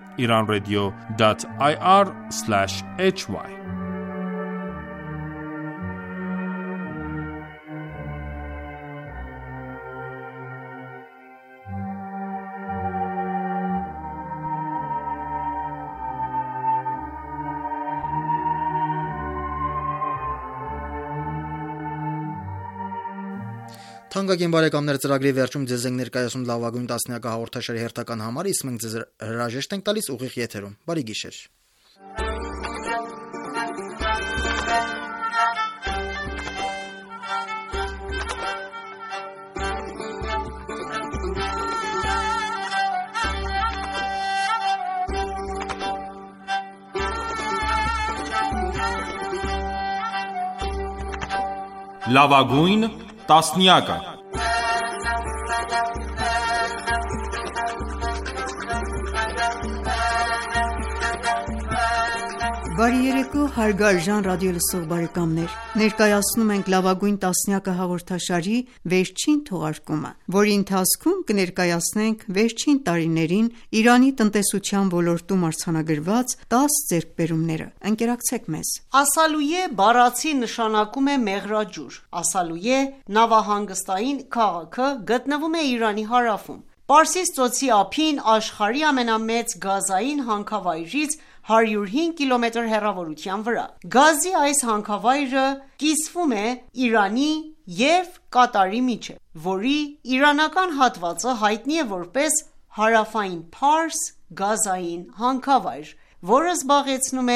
iranradio.ir/hy Թանկագին բարեկամներ, ծրագրի վերջում ձեզ ենք ներկայացնում լավագույն տասնյակը հաղորդաշարի հերթական համարը, իսկ մենք ձեզ հրաժեշտ ենք տալիս ուղիղ եթերում։ Բարի գիշեր։ Լավագույն տասնյակը։ Բարի երեկո, հարգարժան ռադիոլսող բարեկամներ։ Ներկայացնում ենք լավագույն տասնյակը հաղորդաշարի վերջին թողարկումը, որի ընթացքում կներկայացնենք վերջին տարիներին Իրանի տնտեսության ոլորտում արձանագրված 10 ձեռքբերումները։ Ընկերակցեք մեզ։ Ասալույե բառացի նշանակում է մեղրաջուր։ Ասալույե նավահանգստային քաղաքը գտնվում է Իրանի հարավում։ Պարսից ծոցի ափին աշխարհի ամենամեծ գազային հանքավայրից 105 կիլոմետր հեռավորության վրա։ Գազի այս հանքավայրը կիսվում է Իրանի և Կատարի միջև, որի իրանական հատվածը հայտնի է որպես հարավային Փարս գազային հանքավայր, որը զբաղեցնում է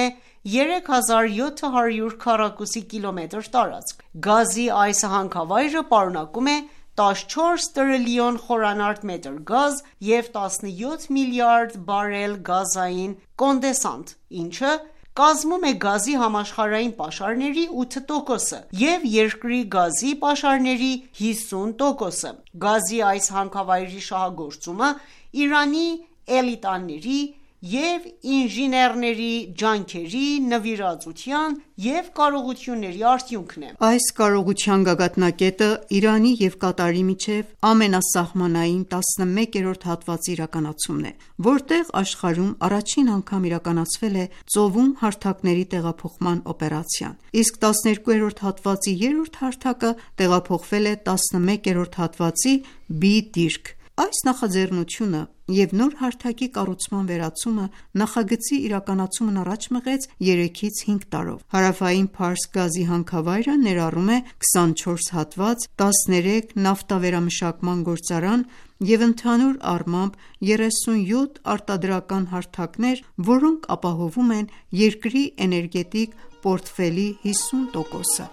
3700 քառակուսի կիլոմետր տարածք։ Գազի այս հանքավայրը պարունակում է 14 տրիլիոն խորանարդ մետր գազ և 17 միլիարդ բարել գազային կոնդենսատ, ինչը կազմում է գազի համաշխարհային պաշարների 8%-ը և երկրի գազի պաշարների 50%-ը։ Գազի այս հանքավայրի շահագործումը Իրանի էլիտաների և ինժեներների ջանքերի, նվիրվածության և կարողությունների արդյունքն է։ Այս կարողության գագաթնակետը Իրանի և Կատարի միջև ամենասահմանային 11-րդ հատվածի իրականացումն է, որտեղ աշխարհում առաջին անգամ իրականացվել է ծովում հարթակների տեղափոխման օպերացիան, իսկ 12-րդ հատվածի երրորդ հարթակը տեղափոխվել է 11-րդ հատվածի B դիրք։ Այս նախաձեռնությունը և նոր հարթակի կառուցման վերացումը նախագծի իրականացումն առաջ մղեց 3-ից 5 տարով։ Հարավային Փարս գազի հանքավայրը ներառում է 24 հատված, 13 նավթավերամշակման գործարան և ընդհանուր առմամբ 37 արտադրական հարթակներ, որոնք ապահովում են երկրի էներգետիկ պորտֆելի 50%-ը։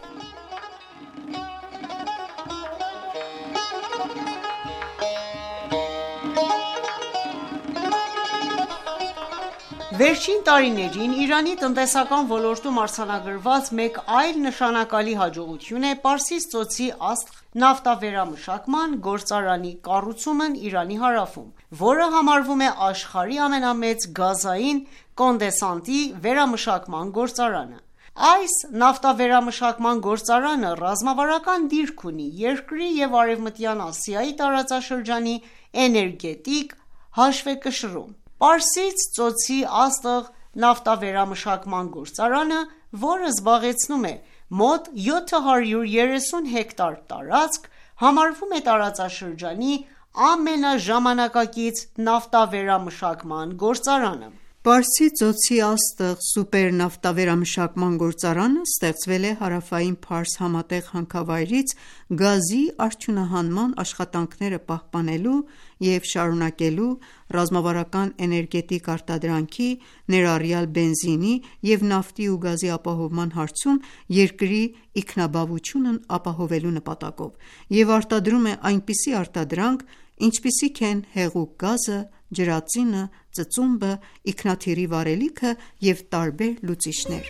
Վերջին տարիներին Իրանի տնտեսական ոլորտում արձանագրված մեկ այլ նշանակալի հաջողություն է Պարսից ծոցի Աստղ նավթավերամշակման գործարանի կառուցումն Իրանի հարավում, որը համարվում է աշխարհի ամենամեծ գազային կոնդենսատի վերամշակման գործարանը։ Այս նավթավերամշակման գործարանը ռազմավարական դիրք ունի երկրի և Արևմտյան Ասիայի տարածաշրջանի էներգետիկ հաշվեկշռում։ Պարսից ծոցի Աստղ նավթավերամշակման գործարանը, որը զբաղեցնում է մոտ 730 հեկտար տարածք, համարվում է տարածաշրջանի ամենաժամանակակից նավթավերամշակման գործարանը։ Պարսից ծոցի Աստղ սուպերնավթավերամշակման գործարանը ստեղծվել է Հարավային Փարս համատեղ հանքավայրից գազի արդյունահանման աշխատանքները պահպանելու և շարունակելու, ռազմավարական էներգետիկ արտադրանքի, ներառյալ բենզինի և նավթի ու գազի ապահովման հարցում երկրի ինքնաբավությունն ապահովելու նպատակով և արտադրում է այնպիսի արտադրանք, ինչպիսիք են հեղուկ գազը, ջրածինը, ծծումբը, ինքնաթիռի վառելիքը և տարբեր լուծիչներ։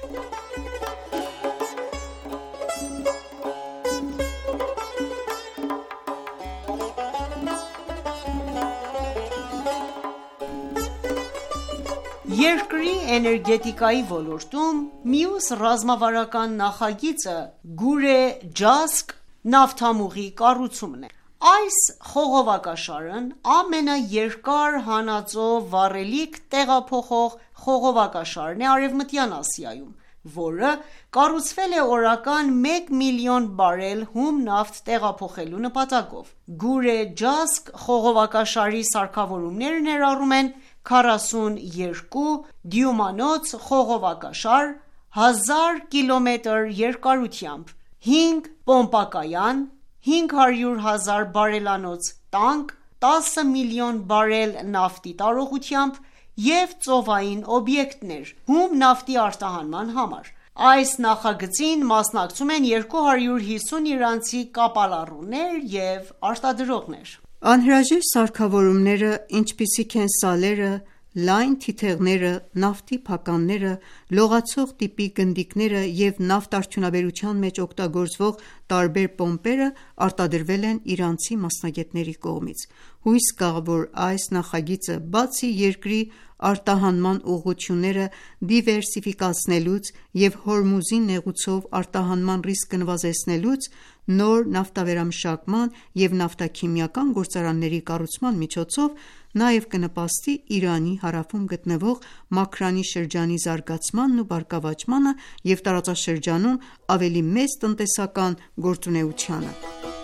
Երկրի էներգետիկայի ոլորտում մյուս ռազմավարական նախագիծը Գուրե-Ջասկ նավթամուղի կառուցումն է։ Այս խողովակաշարն ամենաերկար հանածո վառելիք տեղափոխող խողովակաշարն է Արևմտյան Ասիայում, որը կառուցվել է օրական 1 միլիոն բարել հում նավթ տեղափոխելու նպատակով։ Գուրե-Ջասկ խողովակաշարի սարքավորումները ներառում են 42 դյումանոց խողովակաշար 1000 կիլոմետր երկարությամբ, 5 պոմպակայան, 500,000 բարելանոց տանկ, 10 միլիոն բարել նավթի տարողությամբ և ծովային օբյեկտներ հում նավթի արտահանման համար։ Այս նախագծին մասնակցում են 250 իրանցի կապալառուներ և արտադրողներ։ Անհրաժեշտ սարքավորումները, ինչպիսիք են սալերը, լայն թիթեղները, նավթի փականները, լողացող տիպի գնդիկները և նավթարդյունաբերության մեջ օգտագործվող տարբեր պոմպերը արտադրվել են իրանցի մասնագետների կողմից։ Հույս կա, որ այս նախագիծը բացի երկրի արտահանման ուղղությունները դիվերսիֆիկացնելուց և Հորմուզի նեղուցով արտահանման ռիսկը նվազեցնելուց, նոր նավթավերամշակման և նավթաքիմիական գործարանների կառուցման միջոցով նաև կնպաստի Իրանի հարավում գտնվող Մաքրանի շրջանի զարգացմանն ու բարգավաճմանը և տարածաշրջանում ավելի մեծ տնտեսական գործունեությանը։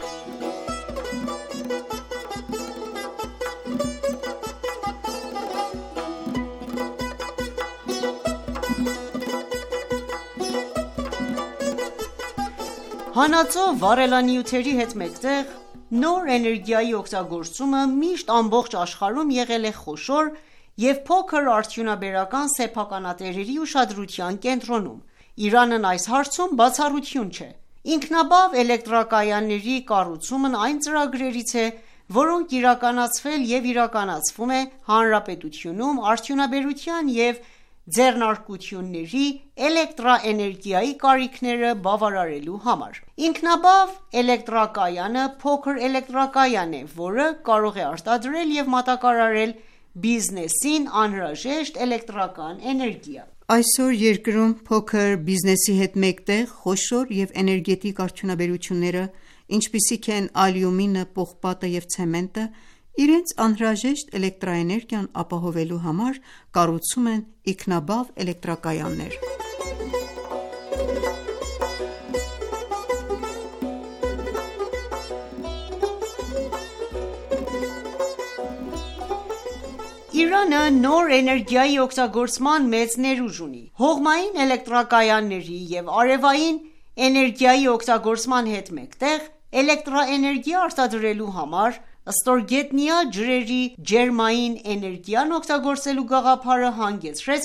Հանածո վառելանյութերի հետ մեկտեղ նոր էներգիայի օգտագործումը միշտ ամբողջ աշխարհում եղել է խոշոր և փոքր արդյունաբերական սեփականատերերի ուշադրության կենտրոնում։ Իրանն այս հարցում բացառություն չէ։ Ինքնաբավ էլեկտրակայանների կառուցումն այն ծրագրերից է, որոնք իրականացվել և իրականացվում է հանրապետությունում արդյունաբերության և ձեռնարկությունների էլեկտրաէներգիայի կարիքները բավարարելու համար։ Ինքնաբավ էլեկտրակայանը փոքր էլեկտրակայան է, որը կարող է արտադրել և մատակարարել բիզնեսին անհրաժեշտ էլեկտրական էներգիա։ Այսօր երկրում փոքր բիզնեսի հետ մեկտեղ խոշոր և էներգետիկ արդյունաբերությունները, ինչպիսիք են ալյումինը, պողպատը և ցեմենտը, իրենց անհրաժեշտ էլեկտրաէներգիան ապահովելու համար կառուցում են ինքնաբավ էլեկտրակայաններ։ Իրանը նոր էներգիայի օգտագործման մեծ ներուժ ունի։ Հողմային էլեկտրակայանների և արևային էներգիայի օգտագործման հետ մեկտեղ էլեկտրաէներգիա արտադրելու համար ստորգետնյա ջրերի ջերմային էներգիան օգտագործելու գաղափարը հանգեցրեց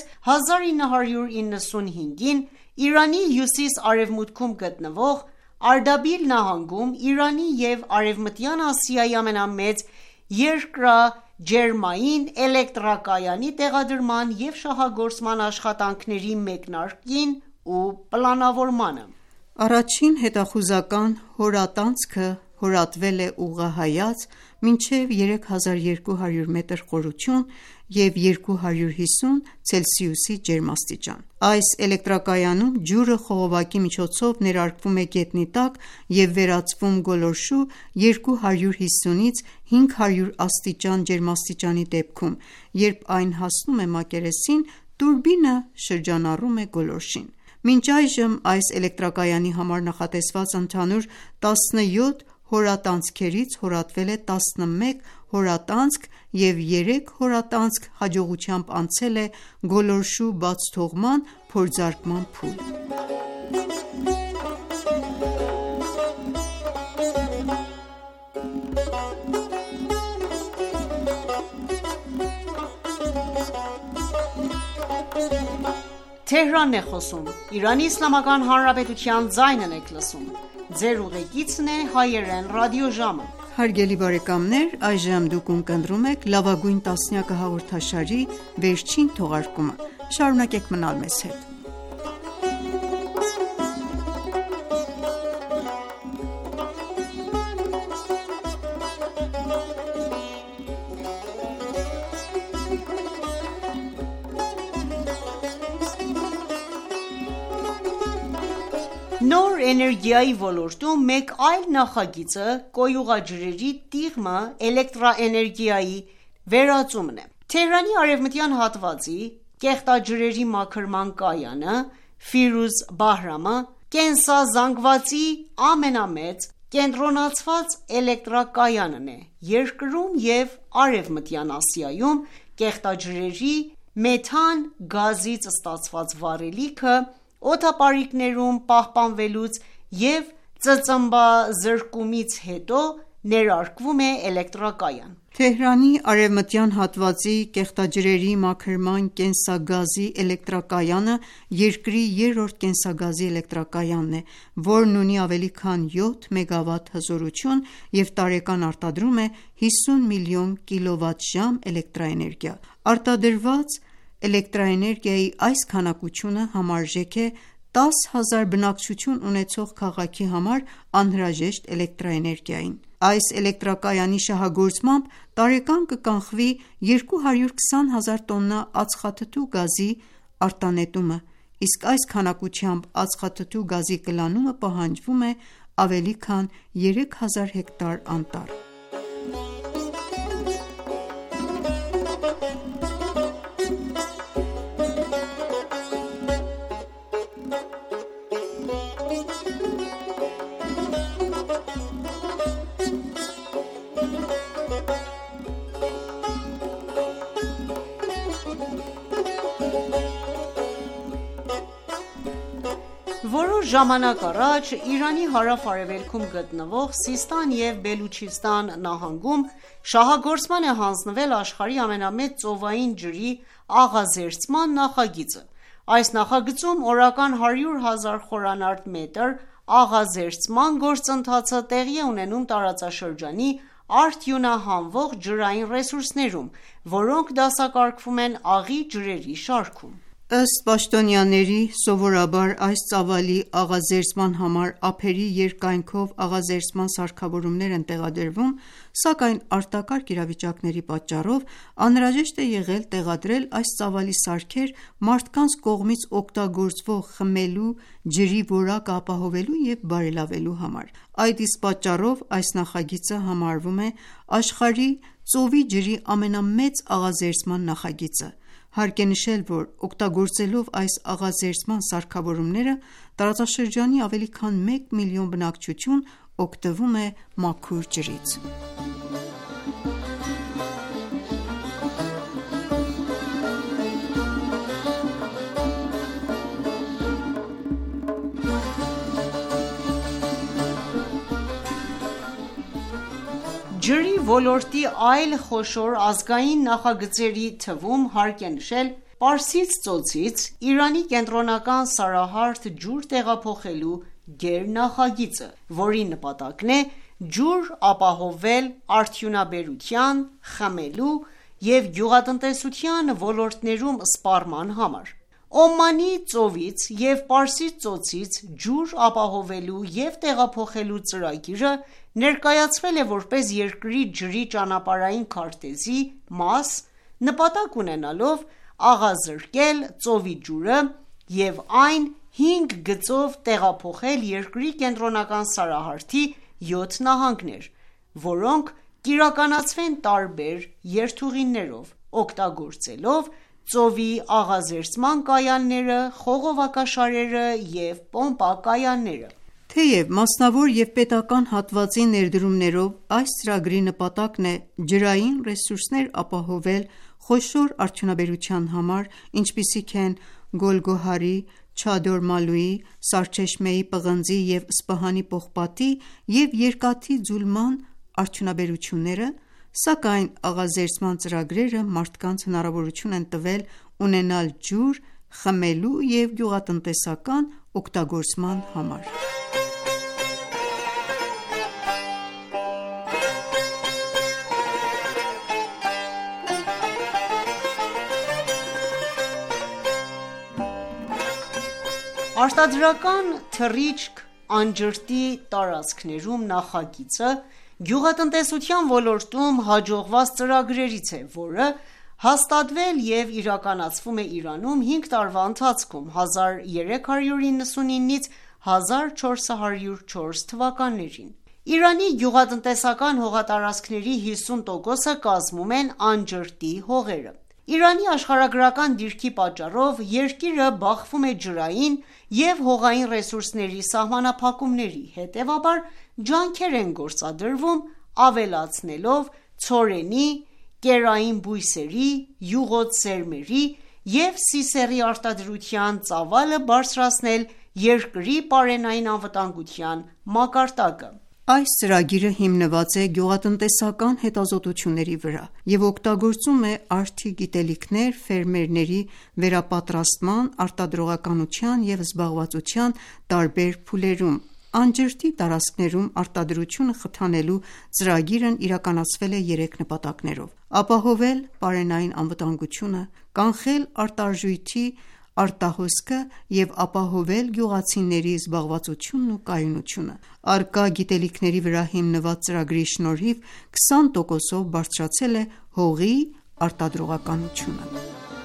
1995-ին Իրանի հյուսիս-արևմուտքում գտնվող Արդաբիլ նահանգում Իրանի և Արևմտյան Ասիայի ամենամեծ երկրաջերմային էլեկտրակայանի տեղադրման և շահագործման աշխատանքների մեկնարկին ու պլանավորմանը։ Առաջին հետախուզական հորատանցքը հորատվել է ուղղահայաց մինչև 3200 մետր խորություն և 250 ցելսիուսի ջերմաստիճան։ Այս էլեկտրակայանում ջուրը խողովակի միջոցով ներարկվում է գետնի տակ և վերածվում գոլորշու 250-ից 500 աստիճան ջերմաստիճանի դեպքում, երբ այն հասնում է մակերեսին, տուրբինը շրջանառում է գոլորշին։ Մինչ այժմ այս էլեկտրակայանի համար նախատեսված ընդհանուր 17 հորատանցքերից հորատվել է 11 հորատանցք և 3 հորատանցք հաջողությամբ անցել է գոլորշու բացթողման փորձարկման փուլ։ Հարգելի բարեկամներ, այժմ դուք ունկնդրում եք «Լավագույն տասնյակը» հաղորդաշարի վերջին թողարկումը։ Շարունակեք մնալ մեզ հետ։ Նոր էներգիայի ոլորտում մեկ այլ նախագիծը կոյուղաջրերի տիղմը էլեկտրաէներգիայի վերածումն է։ Թեհրանի արևմտյան հատվածի կեղտաջրերի մաքրման կայանը Ֆիրուզ Բահրամը կենսազանգվածի ամենամեծ կենտրոնացված էլեկտրակայանն է երկրում և Արևմտյան Ասիայում կեղտաջրերի մեթան գազից ստացված վառելիքը օդապարիկներում պահպանվելուց և ծծմբազրկումից հետո ներարկվում է էլեկտրակայան։ Թեհրանի արևմտյան հատվածի կեղտաջրերի մաքրման կենսագազի էլեկտրակայանը երկրի երրորդ կենսագազի էլեկտրակայանն է, որն ունի ավելի քան 7 մեգավատ հզորություն և տարեկան արտադրում է 50 միլիոն կՎտ. էլեկտրաէներգիա։ Արտադրված էլեկտրաէներգիայի այս քանակությունը համարժեք է 10,000 բնակչություն ունեցող քաղաքի համար անհրաժեշտ էլեկտրաէներգիային։ Այս էլեկտրակայանի շահագործմամբ տարեկան կկանխվի 220,000 տոննա ածխաթթու գազի արտանետումը, իսկ այս քանակությամբ ածխաթթու գազի կլանումը պահանջվում է ավելի քան 3000 հեկտար անտառ։ Որոշ ժամանակ առաջ Իրանի հարավ-արևելքում գտնվող Սիստան և Բելուչիստան նահանգում շահագործման է հանձնվել աշխարհի ամենամեծ ծովային ջրի աղազերծման նախագիծը։ Այս նախագծում օրական 100,000 խորանարդ մետր աղազերծման գործընթացը տեղի է ունենում տարածաշրջանի արդյունահանվող ջրային ռեսուրսներում, որոնք դասակարգվում են աղի ջրերի շարքում։ Ըստ պաշտոնյաների, սովորաբար այս ծավալի աղազերծման համար ափերի երկայնքով աղազերծման սարքավորումներ են տեղադրվում, սակայն արտակարգ իրավիճակների պատճառով անհրաժեշտ է եղել տեղադրել այս ծավալի սարքեր մարդկանց կողմից օգտագործվող խմելու ջրի որակը ապահովելու և բարելավելու համար։ Այդ իսկ պատճառով այս նախագիծը համարվում է աշխարհի ծովի ջրի ամենամեծ աղազերծման նախագիծը։ Հարկ է նշել, որ օգտագործելով այս աղազերծման սարքավորումները տարածաշրջանի ավելի քան 1 միլիոն բնակչություն օգտվում է մաքուր ջրից։ Ջրի ոլորտի այլ խոշոր ազգային նախագծերի թվում հարկ է նշել Պարսից ծոցից Իրանի կենտրոնական սարահարթ ջուր տեղափոխելու գերնախագիծը, որի նպատակն է ջուր ապահովել արդյունաբերության, խմելու և գյուղատնտեսության ոլորտներում սպառման համար։ Օմանի ծովից և Պարսից ծոցից ջուր ապահովելու և տեղափոխելու ծրագիրը ներկայացվել է որպես երկրի ջրի ճանապարհային քարտեզի մաս, նպատակ ունենալով աղազրկել ծովի ջուրը և այն 5 գծով տեղափոխել երկրի կենտրոնական սարահարթի 7 նահանգներ, որոնք կիրականացվեն տարբեր երթուղիներով, օգտագործելով ծովի աղազերծման կայանները, խողովակաշարերը և պոմպակայանները։ Թեև մասնավոր և պետական հատվածի ներդրումներով այս ծրագրի նպատակն է ջրային ռեսուրսներ ապահովել խոշոր արդյունաբերության համար, ինչպիսիք են Գոլգոհարի, Չադորմալուի, Սարչեշմեի պղնձի և Սպահանի պողպատի և երկաթի ձուլման արդյունաբերությունները, սակայն աղազերծման ծրագրերը մարդկանց հնարավորություն են տվել ունենալ ջուր խմելու և գյուղատնտեսական օգտագործման համար։ Արտադրական թռիչք անջրտի տարածքներում նախագիծը գյուղատնտեսության ոլորտում հաջողված ծրագրերից է, որը հաստատվել և իրականացվում է Իրանում 5 տարվա ընթացքում 1399-ից 1404 թվականներին։ Իրանի գյուղատնտեսական հողատարածքների 50%-ը կազմում են անջրտի հողերը։ Իրանի աշխարհագրական դիրքի պատճառով երկիրը բախվում է ջրային և հողային ռեսուրսների սահմանափակումների, հետևաբար ջանքեր են գործադրվում ավելացնելով ցորենի, կերային բույսերի, յուղոտ-սերմերի և սիսեռի արտադրության ծավալը բարձրացնել երկրի պարենային անվտանգության մակարդակը։ Այս ծրագիրը հիմնված է գյուղատնտեսական հետազոտությունների վրա և օգտագործում է արդի գիտելիքներ ֆերմերների վերապատրաստման, արտադրողականության և զբաղվածության տարբեր փուլերում։ Անջրտի տարածքներում արտադրությունը խթանելու ծրագիրն իրականացվել է 3 նպատակներով՝ ապահովել պարենային անվտանգությունը, կանխել արտարժույթի արտահոսքը և ապահովել գյուղացիների զբաղվածությունն ու կայունությունը։ Առկա գիտելիքների վրա հիմնված ծրագրի շնորհիվ 20%-ով բարձրացել է հողի արտադրողականությունը։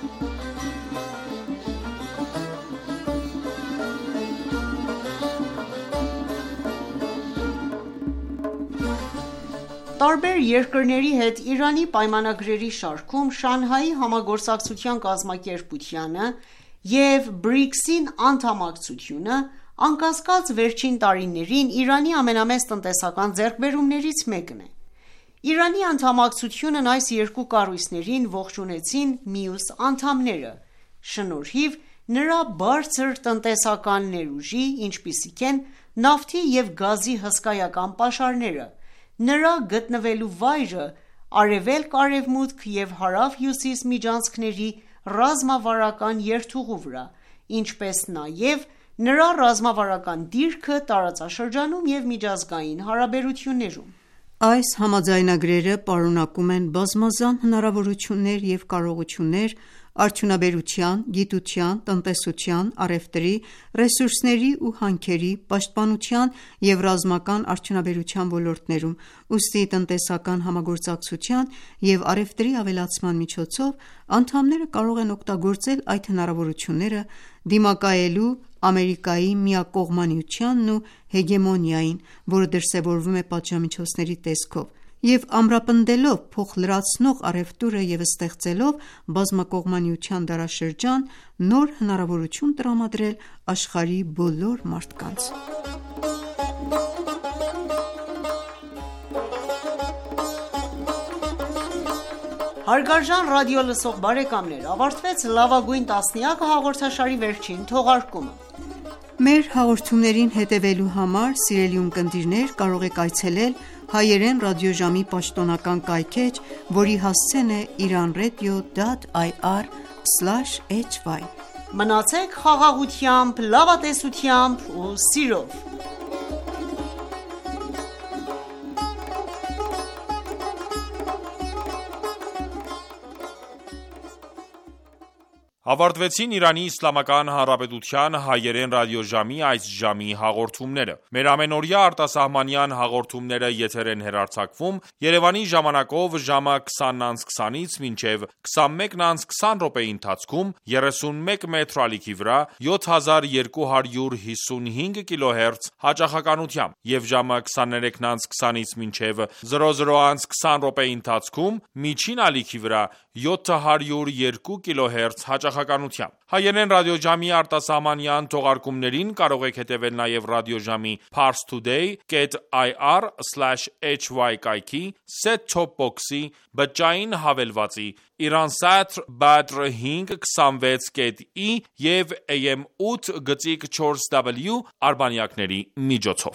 Տարբեր երկրների հետ Իրանի պայմանագրերի շարքում Շանհայի համագործակցության կազմակերպությանը և BRICS-ին անդամակցությունը անկասկած վերջին տարիներին Իրանի ամենամեծ տնտեսական ձեռքբերումներից մեկն է։ Իրանի անդամակցությունն այս երկու կառույցներին ողջունեցին մյուս անդամները, շնորհիվ նրա բարձր տնտեսական ներուժի, ինչպիսիք են նավթի և գազի հսկայական պաշարները, նրա գտնվելու վայրը արևելք-արևմուտք և հարավ-հյուսիս միջանցքների ռազմավարական երթուղու վրա, ինչպես նաև նրա ռազմավարական դիրքը տարածաշրջանում և միջազգային հարաբերություններում: Այս համաձայնագրերը պարունակում են բազմազան հնարավորություններ և կարողություններ արդյունաբերության, գիտության, տնտեսության, առևտրի, ռեսուրսների ու հանքերի, պաշտպանության և ռազմական արդյունաբերության ոլորտներում, ուստի տնտեսական համագործակցության և առևտրի ավելացման միջոցով անդամները կարող են օգտագործել այդ հնարավորությունները՝ դիմակայելու Ամերիկայի միակողմանիությանն ու հեգեմոնիային, որը դրսևորվում է պատժամիջոցների տեսքով, և ամրապնդելով փոխլրացնող առևտուրը և ստեղծելով բազմակողմանիության դարաշրջան, նոր հնարավորություն տրամադրել աշխարհի բոլոր մարդկանց: Հարգարժան ռադիոլսող բարեկամներ, ավարտվեց «Լավագույն տասնյակը» հաղորդաշարի վերջին թողարկումը: Մեր հաղորդումներին հետևելու համար, սիրելի ունկնդիրներ, կարող եք այցելել հայերեն ռադիոժամի պաշտոնական կայքէջ, որի հասցեն է iranradio.ir/hy: Մնացեք խաղաղությամբ, լավատեսությամբ ու սիրով: Ավարտվեցին Իրանի Իսլամական Հանրապետության հայերեն ռադիոժամի այս ժամի հաղորդումները: Մեր ամենօրյա արտասահմանյան հաղորդումները եթեր են հեռարձակվում Երևանի ժամանակով ժամը 20:20-ից մինչև 21:20 րոպեի ընթացքում 31 մետրի ալիքի վրա 7255 կիլոհերց հաճախականությամբ և ժամը 23:20-ից մինչև 00:20 րոպեի ընթացքում միջին ալիքի վրա 702 կիլոհերց հաճախականությամբ: Հայերեն ռադիոժամի արտասահմանյան թողարկումներին կարող եք հետևել նաև ռադիոժամի parstoday.ir/hy կայքի, set-top box-ի, բջջային հավելվածի, Iransat Badr 526.i և AM 8.4W արբանյակների միջոցով: